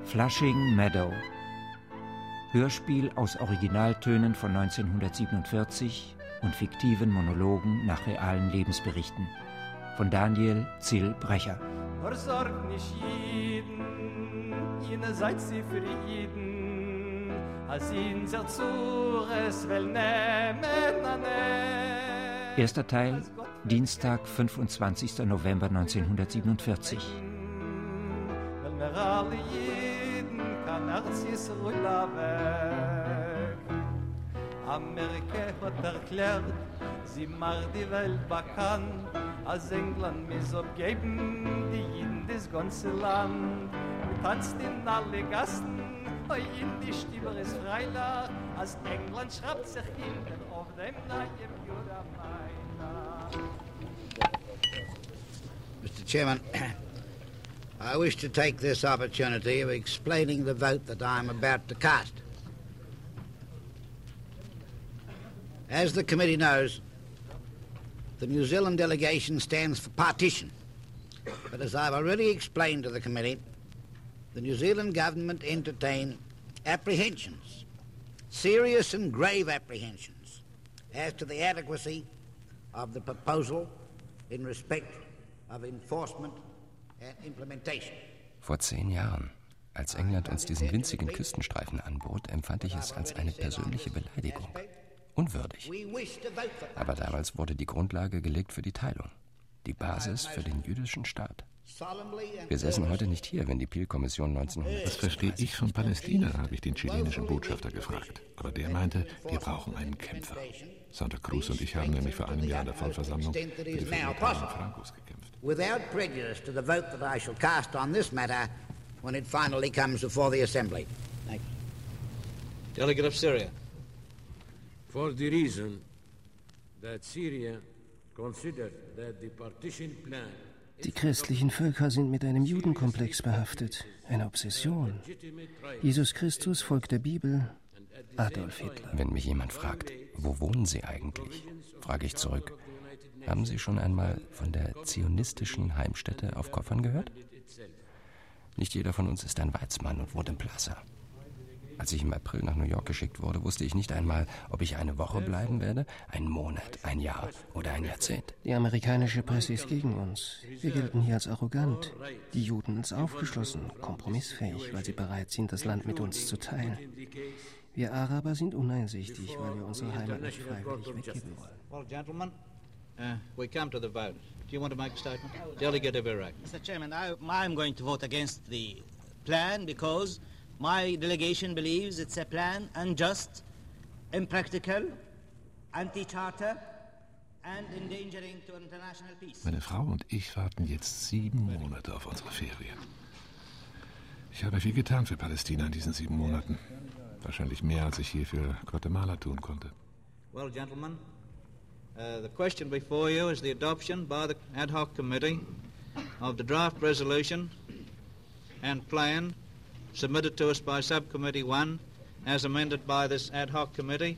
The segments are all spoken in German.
Flushing Meadow. Hörspiel aus Originaltönen von 1947 und fiktiven Monologen nach realen Lebensberichten von Daniel Zill-Brecher. Versorgt nicht jeden, ihr seid sie für jeden, als ihn sehr zures will nehmen an. Erster Teil, Dienstag, 25. November 1947. Weil mir alle jeden kann Arzis Rüller weg. Amerika hat erklärt, sie macht die Welt bekannt, als England mis abgeben, die Jeden das ganze Land. Und tanzt in alle Gassen, in die Stiber ist Freilach, als England schreibt sich hinten auf dem neuen Judameiler. Mr. Chairman, I wish to take this opportunity of explaining the vote that I am about to cast. As the committee knows, the New Zealand delegation stands for partition. But as I've already explained to the committee, the New Zealand government entertain apprehensions, serious and grave apprehensions, as to the adequacy of the proposal in respect of enforcement and implementation. Vor 10 Jahren, als England uns diesen winzigen Küstenstreifen anbot, empfand ich es als eine persönliche Beleidigung. Unwürdig. Aber damals wurde die Grundlage gelegt für die Teilung. Die Basis für den jüdischen Staat. Wir säßen heute nicht hier, wenn die Peel-Kommission 1900... Was verstehe ich von Palästina, habe ich den chilenischen Botschafter gefragt. Aber der meinte, wir brauchen einen Kämpfer. Santa Cruz und ich haben nämlich vor einem Jahr in der Vollversammlung für die Vermittlung Francos gekämpft. Without prejudice to the vote that I shall cast on this matter when it finally comes before the Assembly. Thank you. Delegate of Syria. For the reason that Syria considered that the partition plan. Die christlichen Völker sind mit einem Judenkomplex behaftet, eine Obsession. Jesus Christus folgt der Bibel, Adolf Hitler. Wenn mich jemand fragt, wo wohnen Sie eigentlich, frage ich zurück, haben Sie schon einmal von der zionistischen Heimstätte auf Koffern gehört? Nicht jeder von uns ist ein Weizmann und wohnt in Plaza. Als ich im April nach New York geschickt wurde, wusste ich nicht einmal, ob ich eine Woche bleiben werde, einen Monat, ein Jahr oder ein Jahrzehnt. Die amerikanische Presse ist gegen uns. Wir gelten hier als arrogant. Die Juden als aufgeschlossen, kompromissfähig, weil sie bereit sind, das Land mit uns zu teilen. Wir Araber sind uneinsichtig, weil wir unsere Heimat nicht freiwillig weggeben wollen. Well, gentlemen, we come to the vote. Do you want to make a statement? Delegate of Iraq. Mr. Chairman, I'm going to vote against the plan because my delegation believes it's a plan unjust, impractical, anti-charter and endangering to international peace. Meine Frau und ich warten jetzt 7 Monate auf unsere Ferien. Ich habe viel getan für Palästina in diesen 7 Monaten. Wahrscheinlich mehr, als ich je für Guatemala tun konnte. Well, gentlemen, the question before you is the adoption by the ad hoc committee of the draft resolution and plan submitted to us by Subcommittee 1 as amended by this ad hoc committee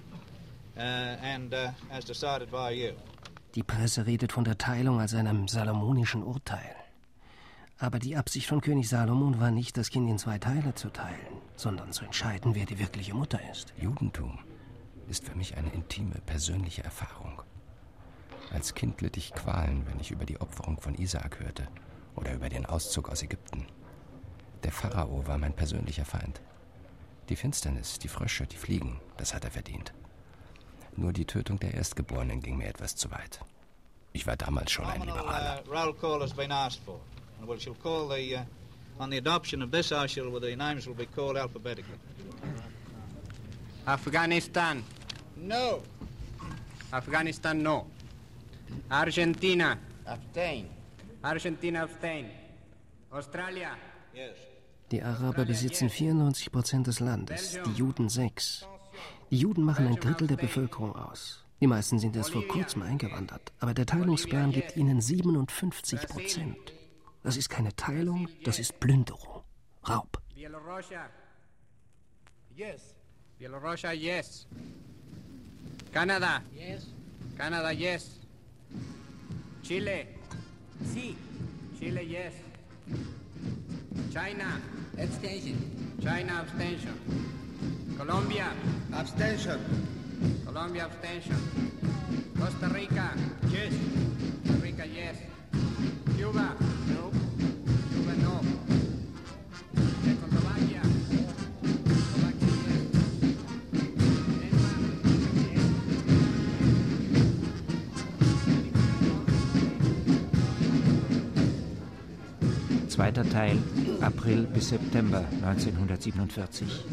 and as decided by you. Die Presse redet von der Teilung als einem salomonischen Urteil. Aber die Absicht von König Salomon war nicht, das Kind in 2 Teile zu teilen, sondern zu entscheiden, wer die wirkliche Mutter ist. Judentum ist für mich eine intime, persönliche Erfahrung. Als Kind litt ich Qualen, wenn ich über die Opferung von Isaak hörte oder über den Auszug aus Ägypten. Der Pharao war mein persönlicher Feind. Die Finsternis, die Frösche, die Fliegen, das hat er verdient. Nur die Tötung der Erstgeborenen ging mir etwas zu weit. Ich war damals schon ein Liberaler. Roll call has been asked for. And we shall call on the adoption of this, the names will be called alphabetically. Afghanistan. No. Afghanistan, no. Argentina. Abstain. Argentina, abstain. Australia. Yes. Die Araber besitzen 94% des Landes, die Juden 6%. Die Juden machen ein Drittel der Bevölkerung aus. Die meisten sind erst vor kurzem eingewandert, aber der Teilungsplan gibt ihnen 57%. Das ist keine Teilung, das ist Plünderung, Raub. Bielorussia. Yes. Bielorussia, yes. Canada. Yes. Canada, yes. Chile. Si. Chile, yes. China. Abstention. China abstention. Colombia. Abstention. Colombia abstention. Costa Rica. Yes. Costa Rica yes. Cuba. No. Cuba no. Czechoslovakia. Czechoslovakia yes. Zweiter Teil, April bis September 1947.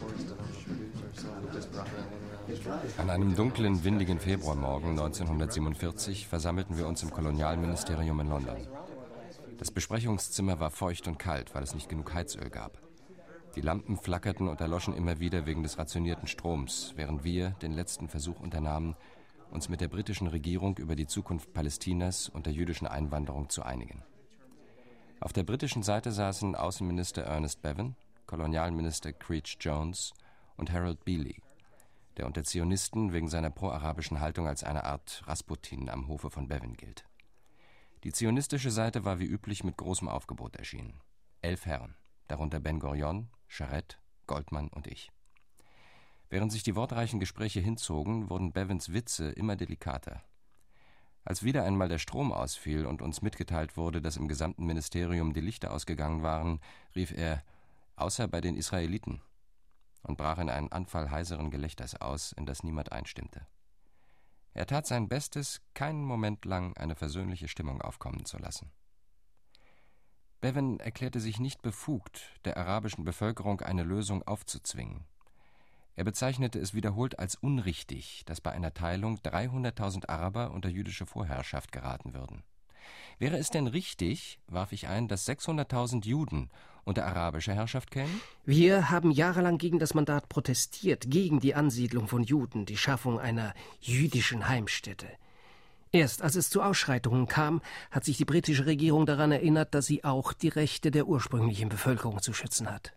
An einem dunklen, windigen Februarmorgen 1947 versammelten wir uns im Kolonialministerium in London. Das Besprechungszimmer war feucht und kalt, weil es nicht genug Heizöl gab. Die Lampen flackerten und erloschen immer wieder wegen des rationierten Stroms, während wir den letzten Versuch unternahmen, uns mit der britischen Regierung über die Zukunft Palästinas und der jüdischen Einwanderung zu einigen. Auf der britischen Seite saßen Außenminister Ernest Bevin, Kolonialminister Creech Jones und Harold Beeley, der unter Zionisten wegen seiner pro-arabischen Haltung als eine Art Rasputin am Hofe von Bevin gilt. Die zionistische Seite war wie üblich mit großem Aufgebot erschienen. 11 Herren, darunter Ben Gurion, Charette, Goldman und ich. Während sich die wortreichen Gespräche hinzogen, wurden Bevins Witze immer delikater. Als wieder einmal der Strom ausfiel und uns mitgeteilt wurde, dass im gesamten Ministerium die Lichter ausgegangen waren, rief er, außer bei den Israeliten, und brach in einen Anfall heiseren Gelächters aus, in das niemand einstimmte. Er tat sein Bestes, keinen Moment lang eine versöhnliche Stimmung aufkommen zu lassen. Bevin erklärte sich nicht befugt, der arabischen Bevölkerung eine Lösung aufzuzwingen. Er bezeichnete es wiederholt als unrichtig, dass bei einer Teilung 300.000 Araber unter jüdische Vorherrschaft geraten würden. Wäre es denn richtig, warf ich ein, dass 600.000 Juden unter arabischer Herrschaft kämen? Wir haben jahrelang gegen das Mandat protestiert, gegen die Ansiedlung von Juden, die Schaffung einer jüdischen Heimstätte. Erst als es zu Ausschreitungen kam, hat sich die britische Regierung daran erinnert, dass sie auch die Rechte der ursprünglichen Bevölkerung zu schützen hat.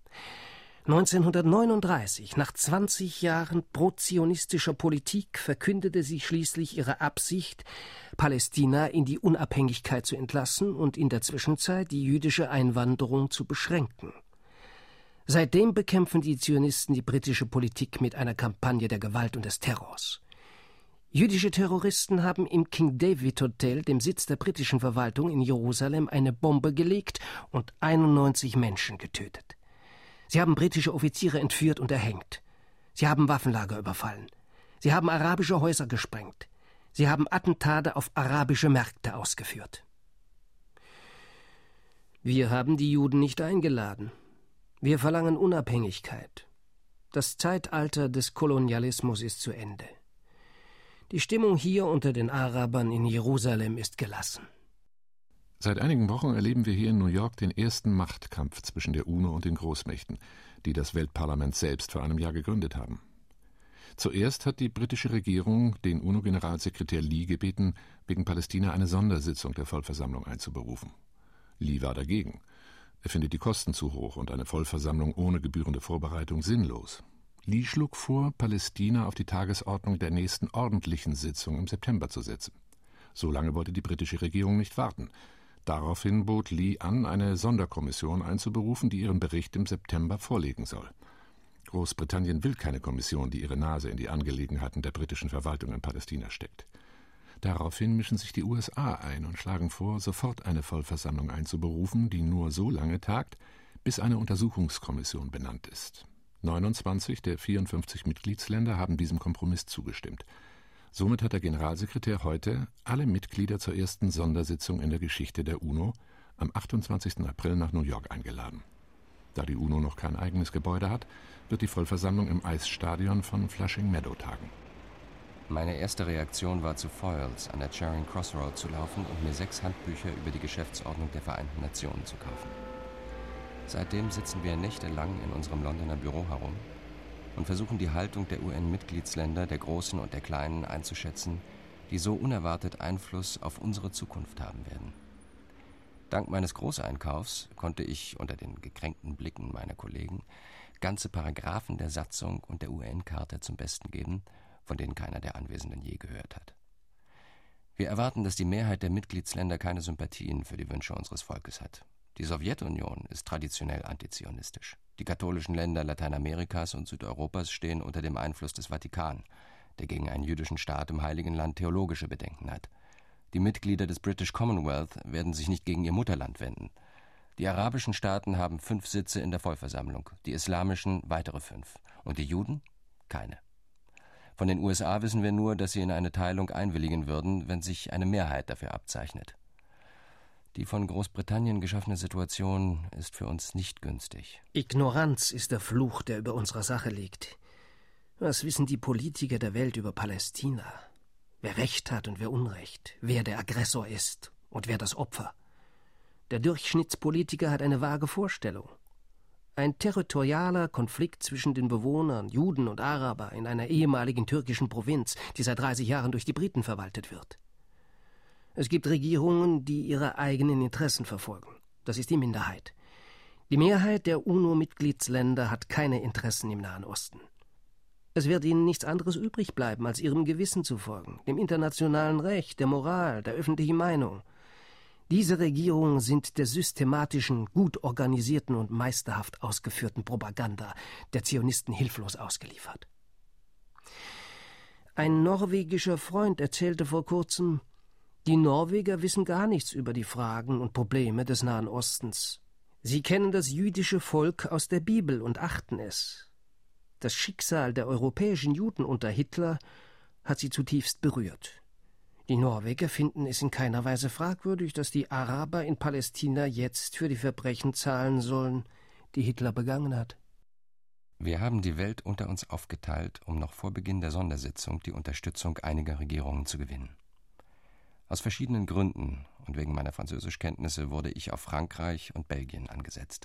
1939, nach 20 Jahren prozionistischer Politik, verkündete sie schließlich ihre Absicht, Palästina in die Unabhängigkeit zu entlassen und in der Zwischenzeit die jüdische Einwanderung zu beschränken. Seitdem bekämpfen die Zionisten die britische Politik mit einer Kampagne der Gewalt und des Terrors. Jüdische Terroristen haben im King David Hotel, dem Sitz der britischen Verwaltung in Jerusalem, eine Bombe gelegt und 91 Menschen getötet. Sie haben britische Offiziere entführt und erhängt. Sie haben Waffenlager überfallen. Sie haben arabische Häuser gesprengt. Sie haben Attentate auf arabische Märkte ausgeführt. Wir haben die Juden nicht eingeladen. Wir verlangen Unabhängigkeit. Das Zeitalter des Kolonialismus ist zu Ende. Die Stimmung hier unter den Arabern in Jerusalem ist gelassen. Seit einigen Wochen erleben wir hier in New York den ersten Machtkampf zwischen der UNO und den Großmächten, die das Weltparlament selbst vor einem Jahr gegründet haben. Zuerst hat die britische Regierung den UNO-Generalsekretär Lee gebeten, wegen Palästina eine Sondersitzung der Vollversammlung einzuberufen. Lee war dagegen. Er findet die Kosten zu hoch und eine Vollversammlung ohne gebührende Vorbereitung sinnlos. Lee schlug vor, Palästina auf die Tagesordnung der nächsten ordentlichen Sitzung im September zu setzen. So lange wollte die britische Regierung nicht warten. Daraufhin bot Lee an, eine Sonderkommission einzuberufen, die ihren Bericht im September vorlegen soll. Großbritannien will keine Kommission, die ihre Nase in die Angelegenheiten der britischen Verwaltung in Palästina steckt. Daraufhin mischen sich die USA ein und schlagen vor, sofort eine Vollversammlung einzuberufen, die nur so lange tagt, bis eine Untersuchungskommission benannt ist. 29 der 54 Mitgliedsländer haben diesem Kompromiss zugestimmt. Somit hat der Generalsekretär heute alle Mitglieder zur ersten Sondersitzung in der Geschichte der UNO am 28. April nach New York eingeladen. Da die UNO noch kein eigenes Gebäude hat, wird die Vollversammlung im Eisstadion von Flushing Meadow tagen. Meine erste Reaktion war, zu Foyles an der Charing Cross Road zu laufen und mir 6 Handbücher über die Geschäftsordnung der Vereinten Nationen zu kaufen. Seitdem sitzen wir nächtelang in unserem Londoner Büro herum und versuchen die Haltung der UN-Mitgliedsländer, der Großen und der Kleinen, einzuschätzen, die so unerwartet Einfluss auf unsere Zukunft haben werden. Dank meines Großeinkaufs konnte ich unter den gekränkten Blicken meiner Kollegen ganze Paragraphen der Satzung und der UN-Charta zum Besten geben, von denen keiner der Anwesenden je gehört hat. Wir erwarten, dass die Mehrheit der Mitgliedsländer keine Sympathien für die Wünsche unseres Volkes hat. Die Sowjetunion ist traditionell antizionistisch. Die katholischen Länder Lateinamerikas und Südeuropas stehen unter dem Einfluss des Vatikan, der gegen einen jüdischen Staat im Heiligen Land theologische Bedenken hat. Die Mitglieder des British Commonwealth werden sich nicht gegen ihr Mutterland wenden. Die arabischen Staaten haben 5 Sitze in der Vollversammlung, die islamischen weitere 5 und die Juden keine. Von den USA wissen wir nur, dass sie in eine Teilung einwilligen würden, wenn sich eine Mehrheit dafür abzeichnet. Die von Großbritannien geschaffene Situation ist für uns nicht günstig. Ignoranz ist der Fluch, der über unserer Sache liegt. Was wissen die Politiker der Welt über Palästina? Wer Recht hat und wer Unrecht, wer der Aggressor ist und wer das Opfer. Der Durchschnittspolitiker hat eine vage Vorstellung. Ein territorialer Konflikt zwischen den Bewohnern, Juden und Araber, in einer ehemaligen türkischen Provinz, die seit 30 Jahren durch die Briten verwaltet wird. Es gibt Regierungen, die ihre eigenen Interessen verfolgen. Das ist die Minderheit. Die Mehrheit der UNO-Mitgliedsländer hat keine Interessen im Nahen Osten. Es wird ihnen nichts anderes übrig bleiben, als ihrem Gewissen zu folgen, dem internationalen Recht, der Moral, der öffentlichen Meinung. Diese Regierungen sind der systematischen, gut organisierten und meisterhaft ausgeführten Propaganda der Zionisten hilflos ausgeliefert. Ein norwegischer Freund erzählte vor kurzem, die Norweger wissen gar nichts über die Fragen und Probleme des Nahen Ostens. Sie kennen das jüdische Volk aus der Bibel und achten es. Das Schicksal der europäischen Juden unter Hitler hat sie zutiefst berührt. Die Norweger finden es in keiner Weise fragwürdig, dass die Araber in Palästina jetzt für die Verbrechen zahlen sollen, die Hitler begangen hat. Wir haben die Welt unter uns aufgeteilt, um noch vor Beginn der Sondersitzung die Unterstützung einiger Regierungen zu gewinnen. Aus verschiedenen Gründen und wegen meiner Französischkenntnisse wurde ich auf Frankreich und Belgien angesetzt.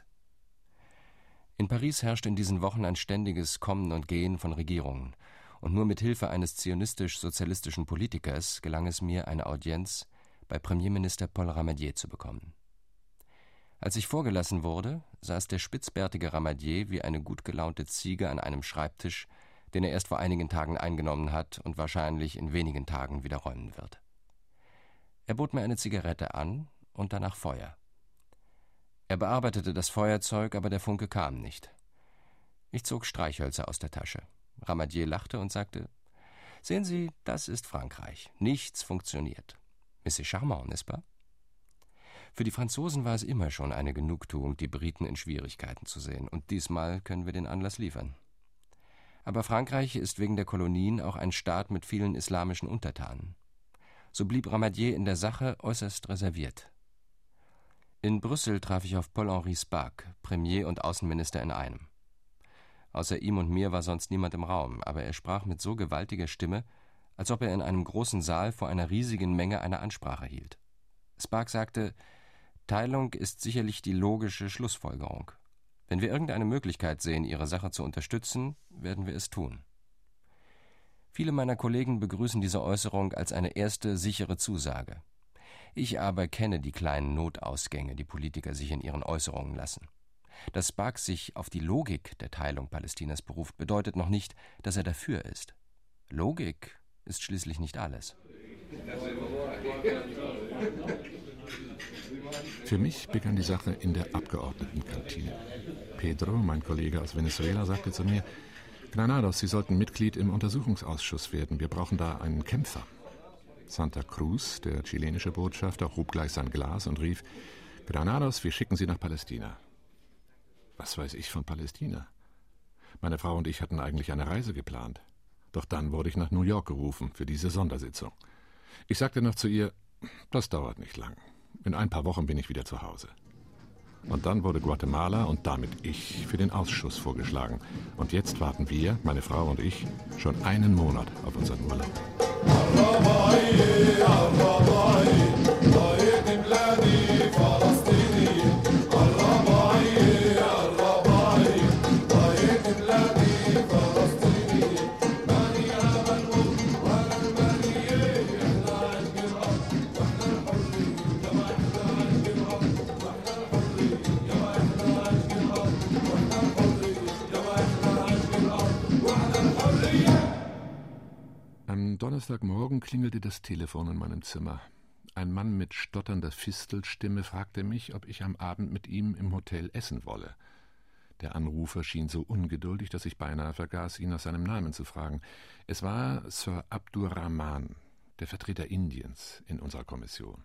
In Paris herrscht in diesen Wochen ein ständiges Kommen und Gehen von Regierungen, und nur mit Hilfe eines zionistisch-sozialistischen Politikers gelang es mir, eine Audienz bei Premierminister Paul Ramadier zu bekommen. Als ich vorgelassen wurde, saß der spitzbärtige Ramadier wie eine gut gelaunte Ziege an einem Schreibtisch, den er erst vor einigen Tagen eingenommen hat und wahrscheinlich in wenigen Tagen wieder räumen wird. Er bot mir eine Zigarette an und danach Feuer. Er bearbeitete das Feuerzeug, aber der Funke kam nicht. Ich zog Streichhölzer aus der Tasche. Ramadier lachte und sagte, »Sehen Sie, das ist Frankreich. Nichts funktioniert. Mais c'est charmant, n'est-ce pas?« Für die Franzosen war es immer schon eine Genugtuung, die Briten in Schwierigkeiten zu sehen, und diesmal können wir den Anlass liefern. Aber Frankreich ist wegen der Kolonien auch ein Staat mit vielen islamischen Untertanen. So blieb Ramadier in der Sache äußerst reserviert. In Brüssel traf ich auf Paul-Henri Spaak, Premier und Außenminister in einem. Außer ihm und mir war sonst niemand im Raum, aber er sprach mit so gewaltiger Stimme, als ob er in einem großen Saal vor einer riesigen Menge eine Ansprache hielt. Spaak sagte, Teilung ist sicherlich die logische Schlussfolgerung. Wenn wir irgendeine Möglichkeit sehen, ihre Sache zu unterstützen, werden wir es tun. Viele meiner Kollegen begrüßen diese Äußerung als eine erste sichere Zusage. Ich aber kenne die kleinen Notausgänge, die Politiker sich in ihren Äußerungen lassen. Dass Spaak sich auf die Logik der Teilung Palästinas beruft, bedeutet noch nicht, dass er dafür ist. Logik ist schließlich nicht alles. Für mich begann die Sache in der Abgeordnetenkantine. Pedro, mein Kollege aus Venezuela, sagte zu mir, Granados, Sie sollten Mitglied im Untersuchungsausschuss werden. Wir brauchen da einen Kämpfer. Santa Cruz, der chilenische Botschafter, hob gleich sein Glas und rief, Granados, wir schicken Sie nach Palästina. Was weiß ich von Palästina? Meine Frau und ich hatten eigentlich eine Reise geplant. Doch dann wurde ich nach New York gerufen für diese Sondersitzung. Ich sagte noch zu ihr, das dauert nicht lang. In ein paar Wochen bin ich wieder zu Hause. Und dann wurde Guatemala und damit ich für den Ausschuss vorgeschlagen. Und jetzt warten wir, meine Frau und ich, schon einen Monat auf unseren Urlaub. Am Donnerstagmorgen klingelte das Telefon in meinem Zimmer. Ein Mann mit stotternder Fistelstimme fragte mich, ob ich am Abend mit ihm im Hotel essen wolle. Der Anrufer schien so ungeduldig, dass ich beinahe vergaß, ihn nach seinem Namen zu fragen. Es war Sir Abdur Rahman, der Vertreter Indiens in unserer Kommission.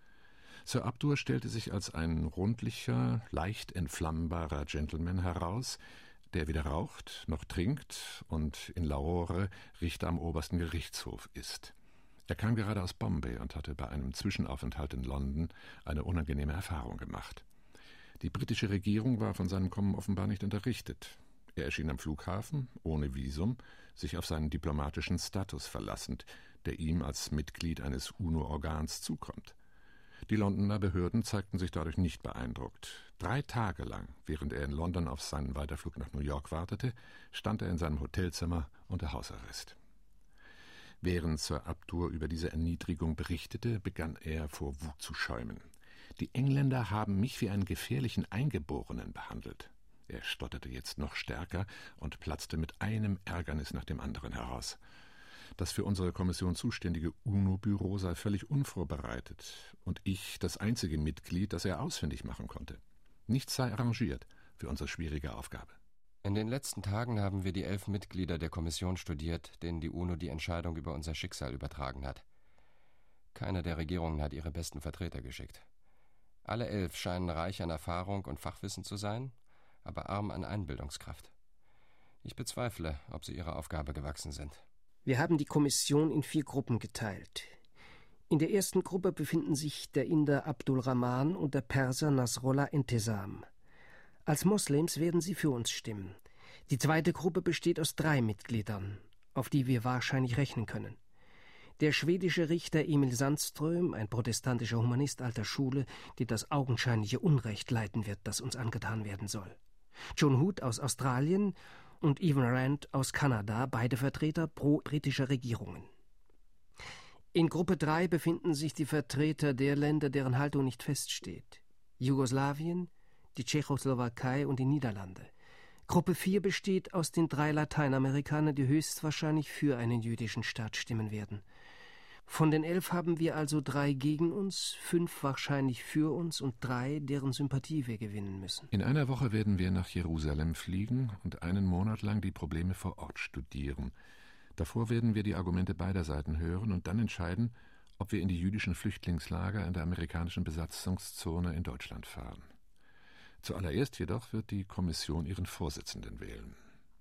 Sir Abdur stellte sich als ein rundlicher, leicht entflammbarer Gentleman heraus, der weder raucht noch trinkt und in Lahore Richter am obersten Gerichtshof ist. Er kam gerade aus Bombay und hatte bei einem Zwischenaufenthalt in London eine unangenehme Erfahrung gemacht. Die britische Regierung war von seinem Kommen offenbar nicht unterrichtet. Er erschien am Flughafen, ohne Visum, sich auf seinen diplomatischen Status verlassend, der ihm als Mitglied eines UNO-Organs zukommt. Die Londoner Behörden zeigten sich dadurch nicht beeindruckt. 3 Tage lang, während er in London auf seinen Weiterflug nach New York wartete, stand er in seinem Hotelzimmer unter Hausarrest. Während Sir Abdur über diese Erniedrigung berichtete, begann er vor Wut zu schäumen. Die Engländer haben mich wie einen gefährlichen Eingeborenen behandelt. Er stotterte jetzt noch stärker und platzte mit einem Ärgernis nach dem anderen heraus. Das für unsere Kommission zuständige UNO-Büro sei völlig unvorbereitet und ich das einzige Mitglied, das er ausfindig machen konnte. Nichts sei arrangiert für unsere schwierige Aufgabe. In den letzten Tagen haben wir die 11 Mitglieder der Kommission studiert, denen die UNO die Entscheidung über unser Schicksal übertragen hat. Keine der Regierungen hat ihre besten Vertreter geschickt. Alle 11 scheinen reich an Erfahrung und Fachwissen zu sein, aber arm an Einbildungskraft. Ich bezweifle, ob sie ihrer Aufgabe gewachsen sind. Wir haben die Kommission in 4 Gruppen geteilt. In der ersten Gruppe befinden sich der Inder Abdul Rahman und der Perser Nasrollah Entesam. Als Moslems werden sie für uns stimmen. Die zweite Gruppe besteht aus 3 Mitgliedern, auf die wir wahrscheinlich rechnen können. Der schwedische Richter Emil Sandström, ein protestantischer Humanist alter Schule, der das augenscheinliche Unrecht leiten wird, das uns angetan werden soll. John Hood aus Australien und Evan Rand aus Kanada, beide Vertreter pro-britischer Regierungen. In Gruppe 3 befinden sich die Vertreter der Länder, deren Haltung nicht feststeht. Jugoslawien, die Tschechoslowakei und die Niederlande. Gruppe 4 besteht aus den 3 Lateinamerikanern, die höchstwahrscheinlich für einen jüdischen Staat stimmen werden. Von den 11 haben wir also 3 gegen uns, 5 wahrscheinlich für uns und 3, deren Sympathie wir gewinnen müssen. In einer Woche werden wir nach Jerusalem fliegen und einen Monat lang die Probleme vor Ort studieren. Davor werden wir die Argumente beider Seiten hören und dann entscheiden, ob wir in die jüdischen Flüchtlingslager in der amerikanischen Besatzungszone in Deutschland fahren. Zuallererst jedoch wird die Kommission ihren Vorsitzenden wählen.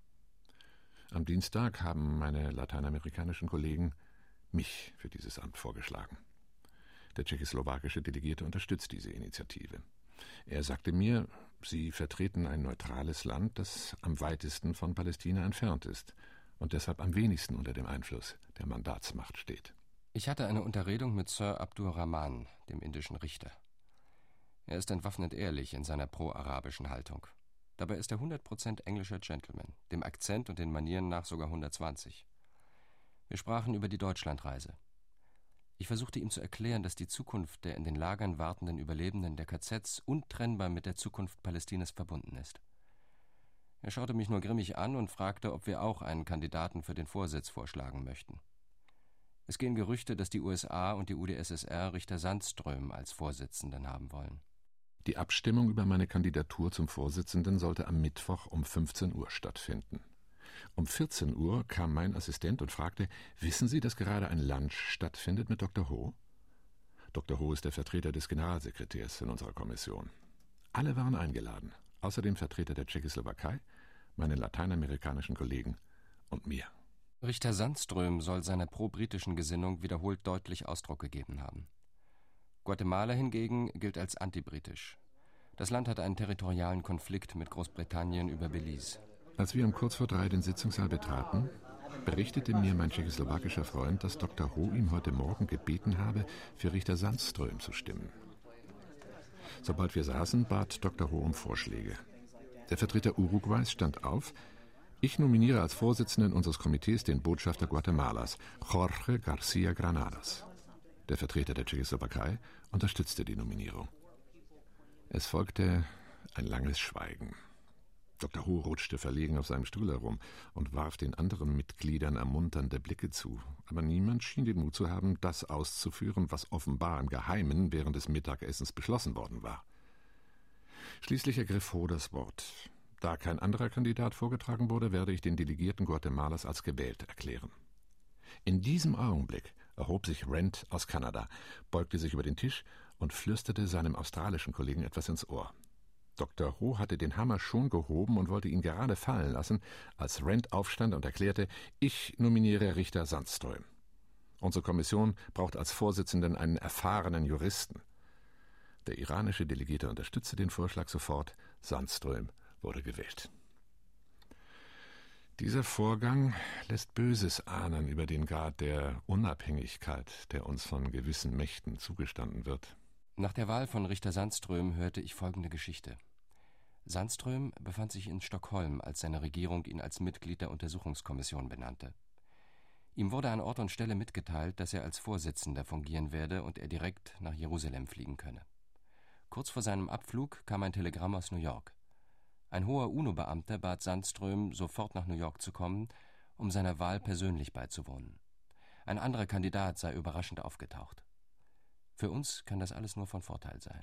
Am Dienstag haben meine lateinamerikanischen Kollegen mich für dieses Amt vorgeschlagen. Der tschechoslowakische Delegierte unterstützt diese Initiative. Er sagte mir, Sie vertreten ein neutrales Land, das am weitesten von Palästina entfernt ist und deshalb am wenigsten unter dem Einfluss der Mandatsmacht steht. Ich hatte eine Unterredung mit Sir Abdur Rahman, dem indischen Richter. Er ist entwaffnet ehrlich in seiner pro-arabischen Haltung. Dabei ist er 100% englischer Gentleman, dem Akzent und den Manieren nach sogar 120. Wir sprachen über die Deutschlandreise. Ich versuchte ihm zu erklären, dass die Zukunft der in den Lagern wartenden Überlebenden der KZs untrennbar mit der Zukunft Palästinas verbunden ist. Er schaute mich nur grimmig an und fragte, ob wir auch einen Kandidaten für den Vorsitz vorschlagen möchten. Es gehen Gerüchte, dass die USA und die UdSSR Richter Sandström als Vorsitzenden haben wollen. Die Abstimmung über meine Kandidatur zum Vorsitzenden sollte am Mittwoch um 15 Uhr stattfinden. Um 14 Uhr kam mein Assistent und fragte, wissen Sie, dass gerade ein Lunch stattfindet mit Dr. Ho? Dr. Ho ist der Vertreter des Generalsekretärs in unserer Kommission. Alle waren eingeladen, außer dem Vertreter der Tschechoslowakei, meinen lateinamerikanischen Kollegen und mir. Richter Sandström soll seiner pro-britischen Gesinnung wiederholt deutlich Ausdruck gegeben haben. Guatemala hingegen gilt als antibritisch. Das Land hat einen territorialen Konflikt mit Großbritannien über Belize. Als wir um kurz vor 3 den Sitzungssaal betraten, berichtete mir mein tschechoslowakischer Freund, dass Dr. Ho ihm heute Morgen gebeten habe, für Richter Sandström zu stimmen. Sobald wir saßen, bat Dr. Ho um Vorschläge. Der Vertreter Uruguays stand auf. Ich nominiere als Vorsitzenden unseres Komitees den Botschafter Guatemalas, Jorge García Granados. Der Vertreter der Tschechoslowakei unterstützte die Nominierung. Es folgte ein langes Schweigen. Dr. Ho rutschte verlegen auf seinem Stuhl herum und warf den anderen Mitgliedern ermunternde Blicke zu. Aber niemand schien den Mut zu haben, das auszuführen, was offenbar im Geheimen während des Mittagessens beschlossen worden war. Schließlich ergriff Ho das Wort. Da kein anderer Kandidat vorgetragen wurde, werde ich den Delegierten Guatemalas als gewählt erklären. In diesem Augenblick erhob sich Rand aus Kanada, beugte sich über den Tisch und flüsterte seinem australischen Kollegen etwas ins Ohr. Dr. Ho hatte den Hammer schon gehoben und wollte ihn gerade fallen lassen, als Rand aufstand und erklärte, ich nominiere Richter Sandström. Unsere Kommission braucht als Vorsitzenden einen erfahrenen Juristen. Der iranische Delegierte unterstützte den Vorschlag sofort. Sandström wurde gewählt. Dieser Vorgang lässt Böses ahnen über den Grad der Unabhängigkeit, der uns von gewissen Mächten zugestanden wird. Nach der Wahl von Richter Sandström hörte ich folgende Geschichte. Sandström befand sich in Stockholm, als seine Regierung ihn als Mitglied der Untersuchungskommission benannte. Ihm wurde an Ort und Stelle mitgeteilt, dass er als Vorsitzender fungieren werde und er direkt nach Jerusalem fliegen könne. Kurz vor seinem Abflug kam ein Telegramm aus New York. Ein hoher UNO-Beamter bat Sandström, sofort nach New York zu kommen, um seiner Wahl persönlich beizuwohnen. Ein anderer Kandidat sei überraschend aufgetaucht. Für uns kann das alles nur von Vorteil sein.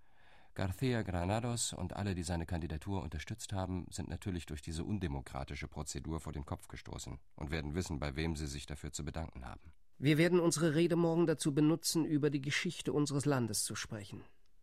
García Granados und alle, die seine Kandidatur unterstützt haben, sind natürlich durch diese undemokratische Prozedur vor den Kopf gestoßen und werden wissen, bei wem sie sich dafür zu bedanken haben. Wir werden unsere Rede morgen dazu benutzen, über die Geschichte unseres Landes zu sprechen.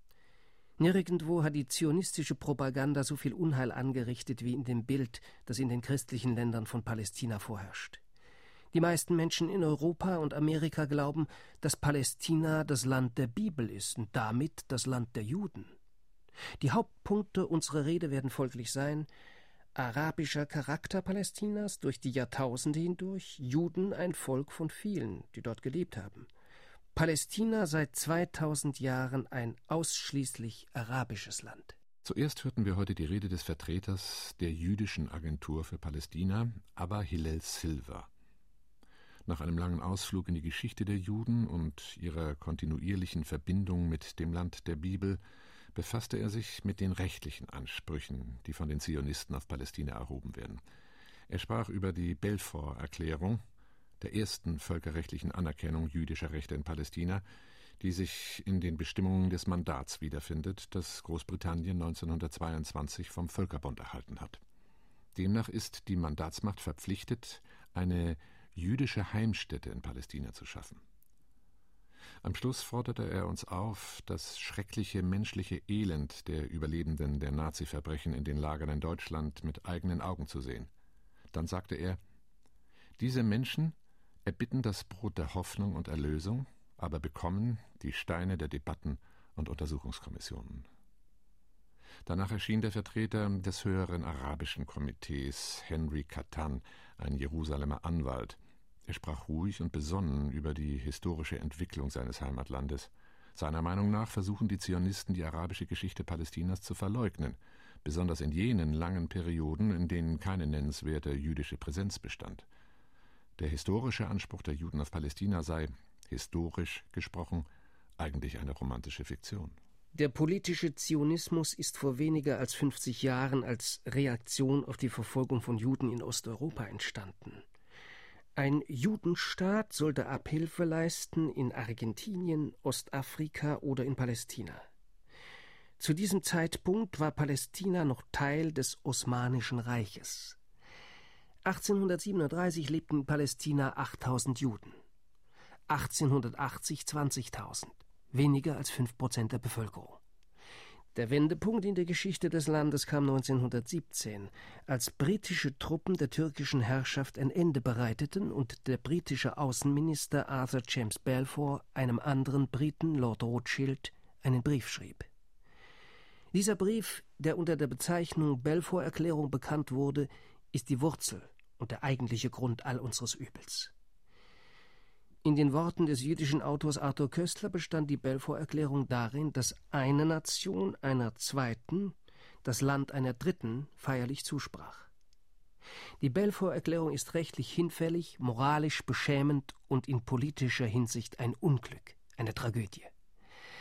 Nirgendwo hat die zionistische Propaganda so viel Unheil angerichtet wie in dem Bild, das in den christlichen Ländern von Palästina vorherrscht. Die meisten Menschen in Europa und Amerika glauben, dass Palästina das Land der Bibel ist und damit das Land der Juden. Die Hauptpunkte unserer Rede werden folglich sein: arabischer Charakter Palästinas durch die Jahrtausende hindurch, Juden ein Volk von vielen, die dort gelebt haben. Palästina seit 2000 Jahren ein ausschließlich arabisches Land. Zuerst hörten wir heute die Rede des Vertreters der jüdischen Agentur für Palästina, Abba Hillel Silver. Nach einem langen Ausflug in die Geschichte der Juden und ihrer kontinuierlichen Verbindung mit dem Land der Bibel befasste er sich mit den rechtlichen Ansprüchen, die von den Zionisten auf Palästina erhoben werden. Er sprach über die Balfour-Erklärung, der ersten völkerrechtlichen Anerkennung jüdischer Rechte in Palästina, die sich in den Bestimmungen des Mandats wiederfindet, das Großbritannien 1922 vom Völkerbund erhalten hat. Demnach ist die Mandatsmacht verpflichtet, eine jüdische Heimstätte in Palästina zu schaffen. Am Schluss forderte er uns auf, das schreckliche menschliche Elend der Überlebenden der Nazi-Verbrechen in den Lagern in Deutschland mit eigenen Augen zu sehen. Dann sagte er, diese Menschen erbitten das Brot der Hoffnung und Erlösung, aber bekommen die Steine der Debatten und Untersuchungskommissionen. Danach erschien der Vertreter des höheren arabischen Komitees, Henry Katan, ein Jerusalemer Anwalt. Er sprach ruhig und besonnen über die historische Entwicklung seines Heimatlandes. Seiner Meinung nach versuchen die Zionisten, die arabische Geschichte Palästinas zu verleugnen, besonders in jenen langen Perioden, in denen keine nennenswerte jüdische Präsenz bestand. Der historische Anspruch der Juden auf Palästina sei, historisch gesprochen, eigentlich eine romantische Fiktion. Der politische Zionismus ist vor weniger als 50 Jahren als Reaktion auf die Verfolgung von Juden in Osteuropa entstanden. Ein Judenstaat sollte Abhilfe leisten in Argentinien, Ostafrika oder in Palästina. Zu diesem Zeitpunkt war Palästina noch Teil des Osmanischen Reiches. 1837 lebten in Palästina 8.000 Juden. 1880 20.000, weniger als 5% der Bevölkerung. Der Wendepunkt in der Geschichte des Landes kam 1917, als britische Truppen der türkischen Herrschaft ein Ende bereiteten und der britische Außenminister Arthur James Balfour einem anderen Briten, Lord Rothschild, einen Brief schrieb. Dieser Brief, der unter der Bezeichnung Balfour-Erklärung bekannt wurde, ist die Wurzel und der eigentliche Grund all unseres Übels. In den Worten des jüdischen Autors Arthur Koestler bestand die Balfour-Erklärung darin, dass eine Nation einer zweiten, das Land einer dritten, feierlich zusprach. Die Balfour-Erklärung ist rechtlich hinfällig, moralisch beschämend und in politischer Hinsicht ein Unglück, eine Tragödie.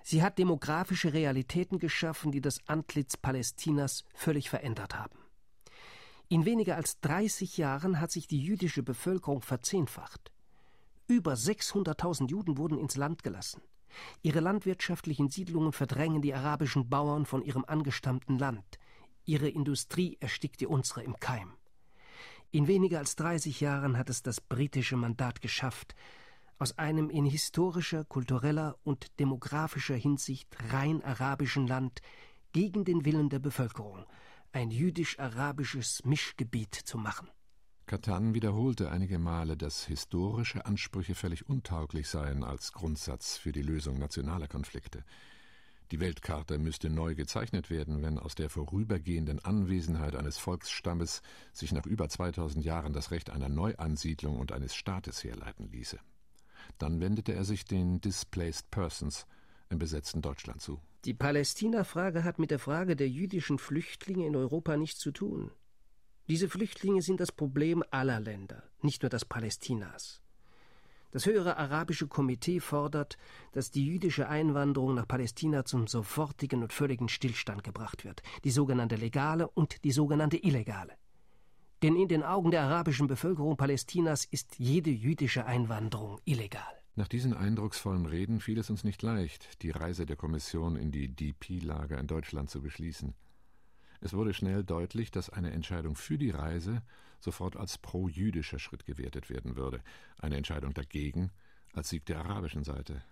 Sie hat demografische Realitäten geschaffen, die das Antlitz Palästinas völlig verändert haben. In weniger als 30 Jahren hat sich die jüdische Bevölkerung verzehnfacht. Über 600.000 Juden wurden ins Land gelassen. Ihre landwirtschaftlichen Siedlungen verdrängen die arabischen Bauern von ihrem angestammten Land. Ihre Industrie erstickt die unsere im Keim. In weniger als 30 Jahren hat es das britische Mandat geschafft, aus einem in historischer, kultureller und demografischer Hinsicht rein arabischen Land gegen den Willen der Bevölkerung ein jüdisch-arabisches Mischgebiet zu machen. Katan wiederholte einige Male, dass historische Ansprüche völlig untauglich seien als Grundsatz für die Lösung nationaler Konflikte. Die Weltkarte müsste neu gezeichnet werden, wenn aus der vorübergehenden Anwesenheit eines Volksstammes sich nach über 2000 Jahren das Recht einer Neuansiedlung und eines Staates herleiten ließe. Dann wendete er sich den Displaced Persons im besetzten Deutschland zu. Die Palästina-Frage hat mit der Frage der jüdischen Flüchtlinge in Europa nichts zu tun. Diese Flüchtlinge sind das Problem aller Länder, nicht nur das Palästinas. Das höhere arabische Komitee fordert, dass die jüdische Einwanderung nach Palästina zum sofortigen und völligen Stillstand gebracht wird, die sogenannte legale und die sogenannte illegale. Denn in den Augen der arabischen Bevölkerung Palästinas ist jede jüdische Einwanderung illegal. Nach diesen eindrucksvollen Reden fiel es uns nicht leicht, die Reise der Kommission in die DP-Lager in Deutschland zu beschließen. Es wurde schnell deutlich, dass eine Entscheidung für die Reise sofort als pro-jüdischer Schritt gewertet werden würde, eine Entscheidung dagegen als Sieg der arabischen Seite.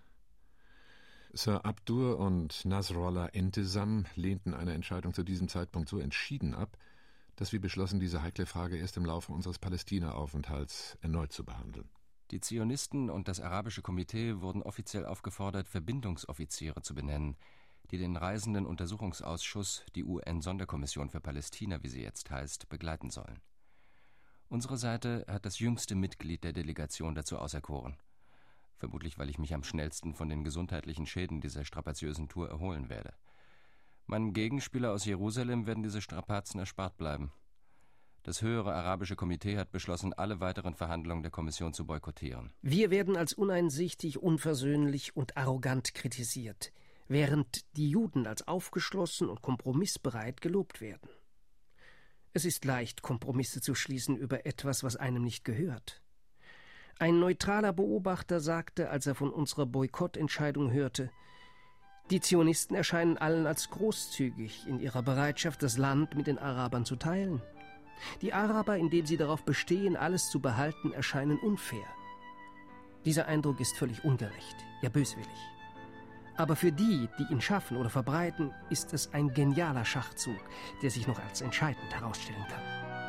Sir Abdur und Nasrallah Entesam lehnten eine Entscheidung zu diesem Zeitpunkt so entschieden ab, dass wir beschlossen, diese heikle Frage erst im Laufe unseres Palästina-Aufenthalts erneut zu behandeln. Die Zionisten und das arabische Komitee wurden offiziell aufgefordert, Verbindungsoffiziere zu benennen, die den Reisenden Untersuchungsausschuss, die UN-Sonderkommission für Palästina, wie sie jetzt heißt, begleiten sollen. Unsere Seite hat das jüngste Mitglied der Delegation dazu auserkoren. Vermutlich, weil ich mich am schnellsten von den gesundheitlichen Schäden dieser strapaziösen Tour erholen werde. Meinem Gegenspieler aus Jerusalem werden diese Strapazen erspart bleiben. Das höhere arabische Komitee hat beschlossen, alle weiteren Verhandlungen der Kommission zu boykottieren. Wir werden als uneinsichtig, unversöhnlich und arrogant kritisiert, während die Juden als aufgeschlossen und kompromissbereit gelobt werden. Es ist leicht, Kompromisse zu schließen über etwas, was einem nicht gehört. Ein neutraler Beobachter sagte, als er von unserer Boykottentscheidung hörte, die Zionisten erscheinen allen als großzügig in ihrer Bereitschaft, das Land mit den Arabern zu teilen. Die Araber, indem sie darauf bestehen, alles zu behalten, erscheinen unfair. Dieser Eindruck ist völlig ungerecht, ja böswillig. Aber für die, die ihn schaffen oder verbreiten, ist es ein genialer Schachzug, der sich noch als entscheidend herausstellen kann.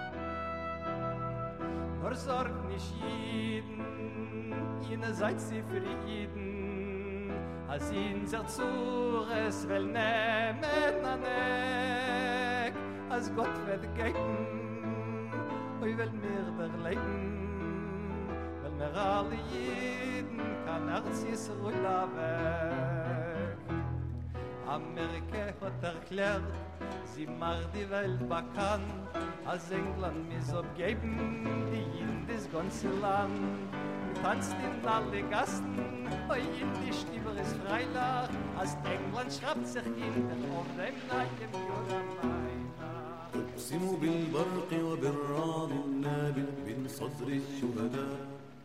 Versorgt nicht jeden, ihr seid sie für jeden, als ihn sehr zures will nehmen an Eck, als Gott wird geben, oi will mir berlegen, weil mir alle jeden kann Yisrael weg. Amerika hat erklärt, sie macht die Welt bekannt, als England mis abgeben, die in das ganze Land. Tanzt in alle Gassen, oi in die Stimme ist Freilach, als England schreibt sich hinten auf dem neuen Jurameiner. أقسم بالبرق وبالرعد النابل من صدر الشهداء.